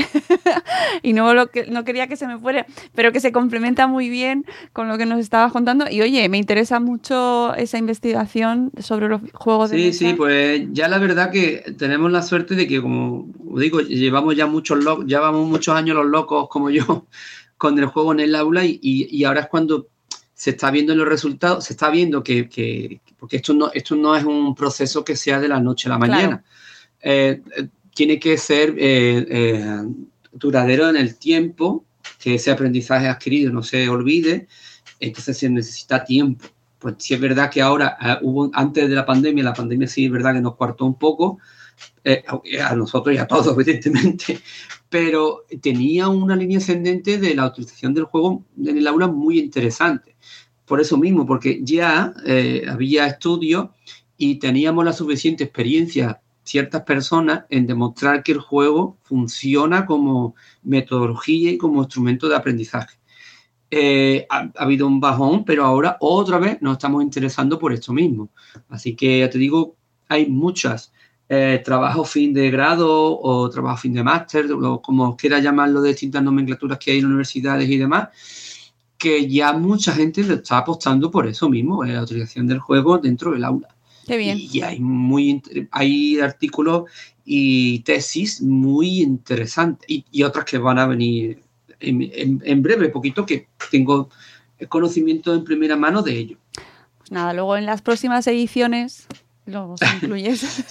y no, lo que, no quería que se me fuera, pero que se complementa muy bien con lo que nos estabas contando. Y oye, me interesa mucho esa investigación sobre los juegos de sí, mesa. Sí, sí, pues ya la verdad que tenemos la suerte de que, como digo, llevamos ya muchos locos, llevamos muchos años los locos como yo con el juego en el aula y, y, y ahora es cuando se está viendo los resultados, se está viendo que, que porque esto no, esto no es un proceso que sea de la noche a la mañana. Claro. Eh, tiene que ser eh, eh, duradero en el tiempo, que ese aprendizaje adquirido no se olvide, entonces se necesita tiempo. Pues sí es verdad que ahora, uh, hubo, antes de la pandemia, la pandemia sí es verdad que nos coartó un poco, eh, a nosotros y a todos, evidentemente, pero tenía una línea ascendente de la utilización del juego en el aula muy interesante. Por eso mismo, porque ya eh, había estudios y teníamos la suficiente experiencia, ciertas personas, en demostrar que el juego funciona como metodología y como instrumento de aprendizaje. Eh, ha, ha habido un bajón, pero ahora otra vez nos estamos interesando por esto mismo. Así que ya te digo, hay muchas eh, trabajos fin de grado o trabajo fin de máster, o como quiera llamarlo, de distintas nomenclaturas que hay en universidades y demás, que ya mucha gente está apostando por eso mismo, la utilización del juego dentro del aula. Qué bien. Y hay, muy, hay artículos y tesis muy interesantes y, y otras que van a venir en, en, en breve, poquito, que tengo conocimiento en primera mano de ello. Pues nada, luego en las próximas ediciones los incluyes.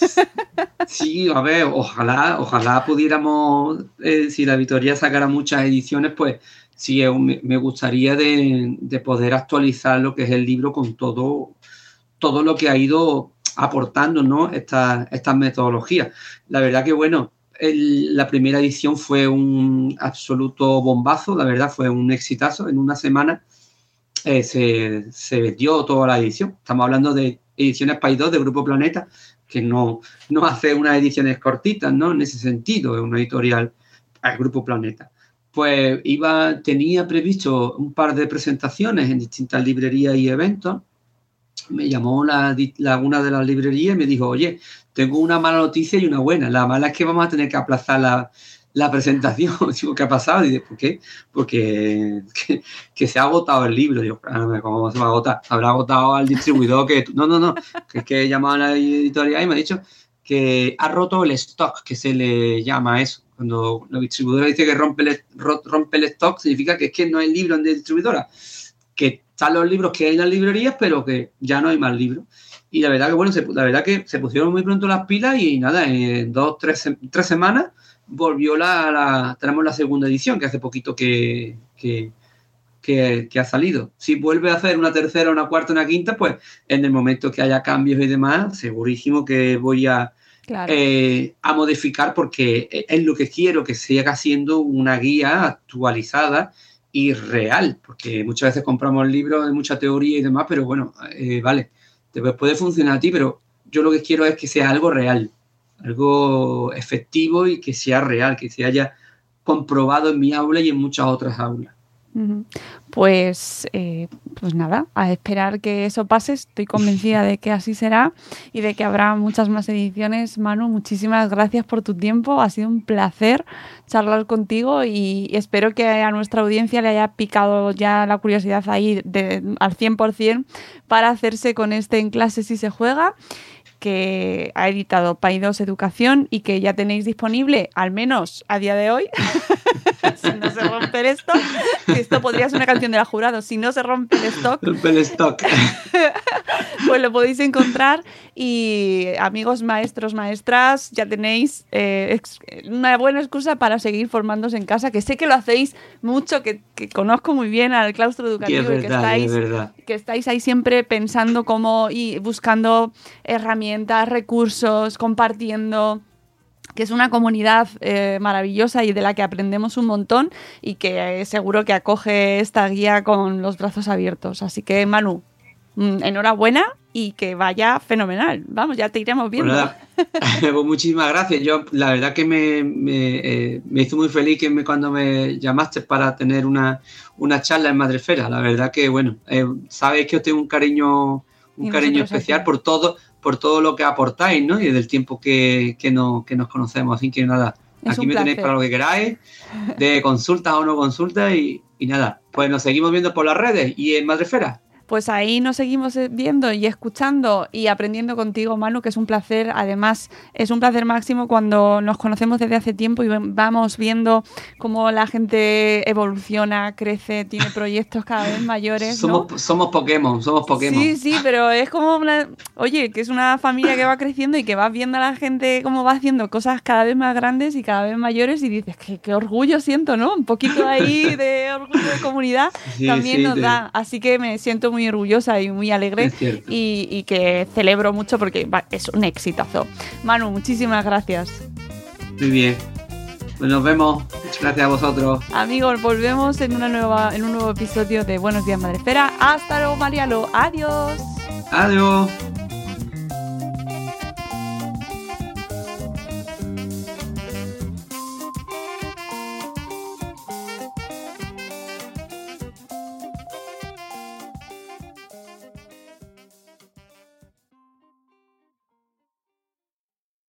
Sí, a ver, ojalá, ojalá pudiéramos, eh, si la editorial sacara muchas ediciones, pues sí, me, me gustaría de, de poder actualizar lo que es el libro con todo, todo lo que ha ido aportando, ¿no?, estas esta metodologías. La verdad que, bueno, el, la primera edición fue un absoluto bombazo, la verdad fue un exitazo. En una semana eh, se, se vendió toda la edición. Estamos hablando de Ediciones País dos de Grupo Planeta, que no, no hace unas ediciones cortitas, ¿no?, en ese sentido, es una editorial al Grupo Planeta. Pues iba, tenía previsto un par de presentaciones en distintas librerías y eventos. Me llamó la, la, una de las librerías y me dijo, oye, tengo una mala noticia y una buena. La mala es que vamos a tener que aplazar la, la presentación. Digo, ¿qué ha pasado? Y dice, ¿por qué? Porque que, que se ha agotado el libro. Digo, ¿cómo se va a agotar? Habrá agotado al distribuidor que... No, no, no. Que es que he llamado a la editorial y me ha dicho que ha roto el stock, que se le llama eso. Cuando la distribuidora dice que rompe el, rompe el stock, significa que es que no hay libros en la distribuidora. Que están los libros que hay en las librerías, pero que ya no hay más libros. Y la verdad que, bueno, se, la verdad que se pusieron muy pronto las pilas y nada, en dos, tres, tres semanas volvió la, la... Tenemos la segunda edición, que hace poquito que, que, que, que ha salido. Si vuelve a hacer una tercera, una cuarta, una quinta, pues en el momento que haya cambios y demás, segurísimo que voy a... Claro. Eh, a modificar, porque es lo que quiero, que siga siendo una guía actualizada y real, porque muchas veces compramos libros de mucha teoría y demás, pero bueno, eh, vale, te puede funcionar a ti, pero yo lo que quiero es que sea algo real, algo efectivo y que sea real, que se haya comprobado en mi aula y en muchas otras aulas. Pues, eh, pues nada, a esperar que eso pase. Estoy convencida de que así será y de que habrá muchas más ediciones. Manu, muchísimas gracias por tu tiempo. Ha sido un placer charlar contigo y espero que a nuestra audiencia le haya picado ya la curiosidad ahí de, al cien por ciento para hacerse con este En Clase Si Se Juega, que ha editado Pay dos Educación y que ya tenéis disponible, al menos a día de hoy, si no se rompe el stock, que esto podría ser una canción de la Jurado, si no se rompe el stock, rompe el stock. Pues lo podéis encontrar y amigos maestros, maestras, ya tenéis eh, ex- una buena excusa para seguir formándose en casa, que sé que lo hacéis mucho, que, que conozco muy bien al claustro educativo y, es verdad, y que estáis, y es verdad. que estáis ahí siempre pensando cómo y buscando herramientas, recursos, compartiendo, que es una comunidad eh, maravillosa y de la que aprendemos un montón y que eh, seguro que acoge esta guía con los brazos abiertos. Así que, Manu, mm, enhorabuena y que vaya fenomenal. Vamos, ya te iremos viendo. Pues muchísimas gracias. Yo, la verdad que me, me, eh, me hizo muy feliz que me, cuando me llamaste para tener una, una charla en Madrefera. La verdad que, bueno, eh, sabéis que os tengo un cariño, un cariño especial aquí por todo, por todo lo que aportáis, ¿no? Y del tiempo que, que, no, que nos conocemos. Así que nada, es aquí me placer. Tenéis para lo que queráis, de consultas o no consultas y, y nada. Pues nos seguimos viendo por las redes y en Madrefera. Pues ahí nos seguimos viendo y escuchando y aprendiendo contigo, Manu, que es un placer. Además, es un placer máximo cuando nos conocemos desde hace tiempo y vamos viendo cómo la gente evoluciona, crece, tiene proyectos cada vez mayores, ¿no? Somos, somos Pokémon, somos Pokémon. Sí, sí, pero es como una... Oye, que es una familia que va creciendo y que vas viendo a la gente cómo va haciendo cosas cada vez más grandes y cada vez mayores y dices, qué, qué orgullo siento, ¿no? Un poquito ahí de orgullo de comunidad sí, también sí, nos de... da. Así que me siento muy orgullosa y muy alegre y, y que celebro mucho porque es un exitazo. Manu, muchísimas gracias. Muy bien. Pues nos vemos. Muchas gracias a vosotros. Amigos, volvemos en una nueva en un nuevo episodio de Buenos Días Madrefera. Hasta luego, Marialo. Adiós. Adiós.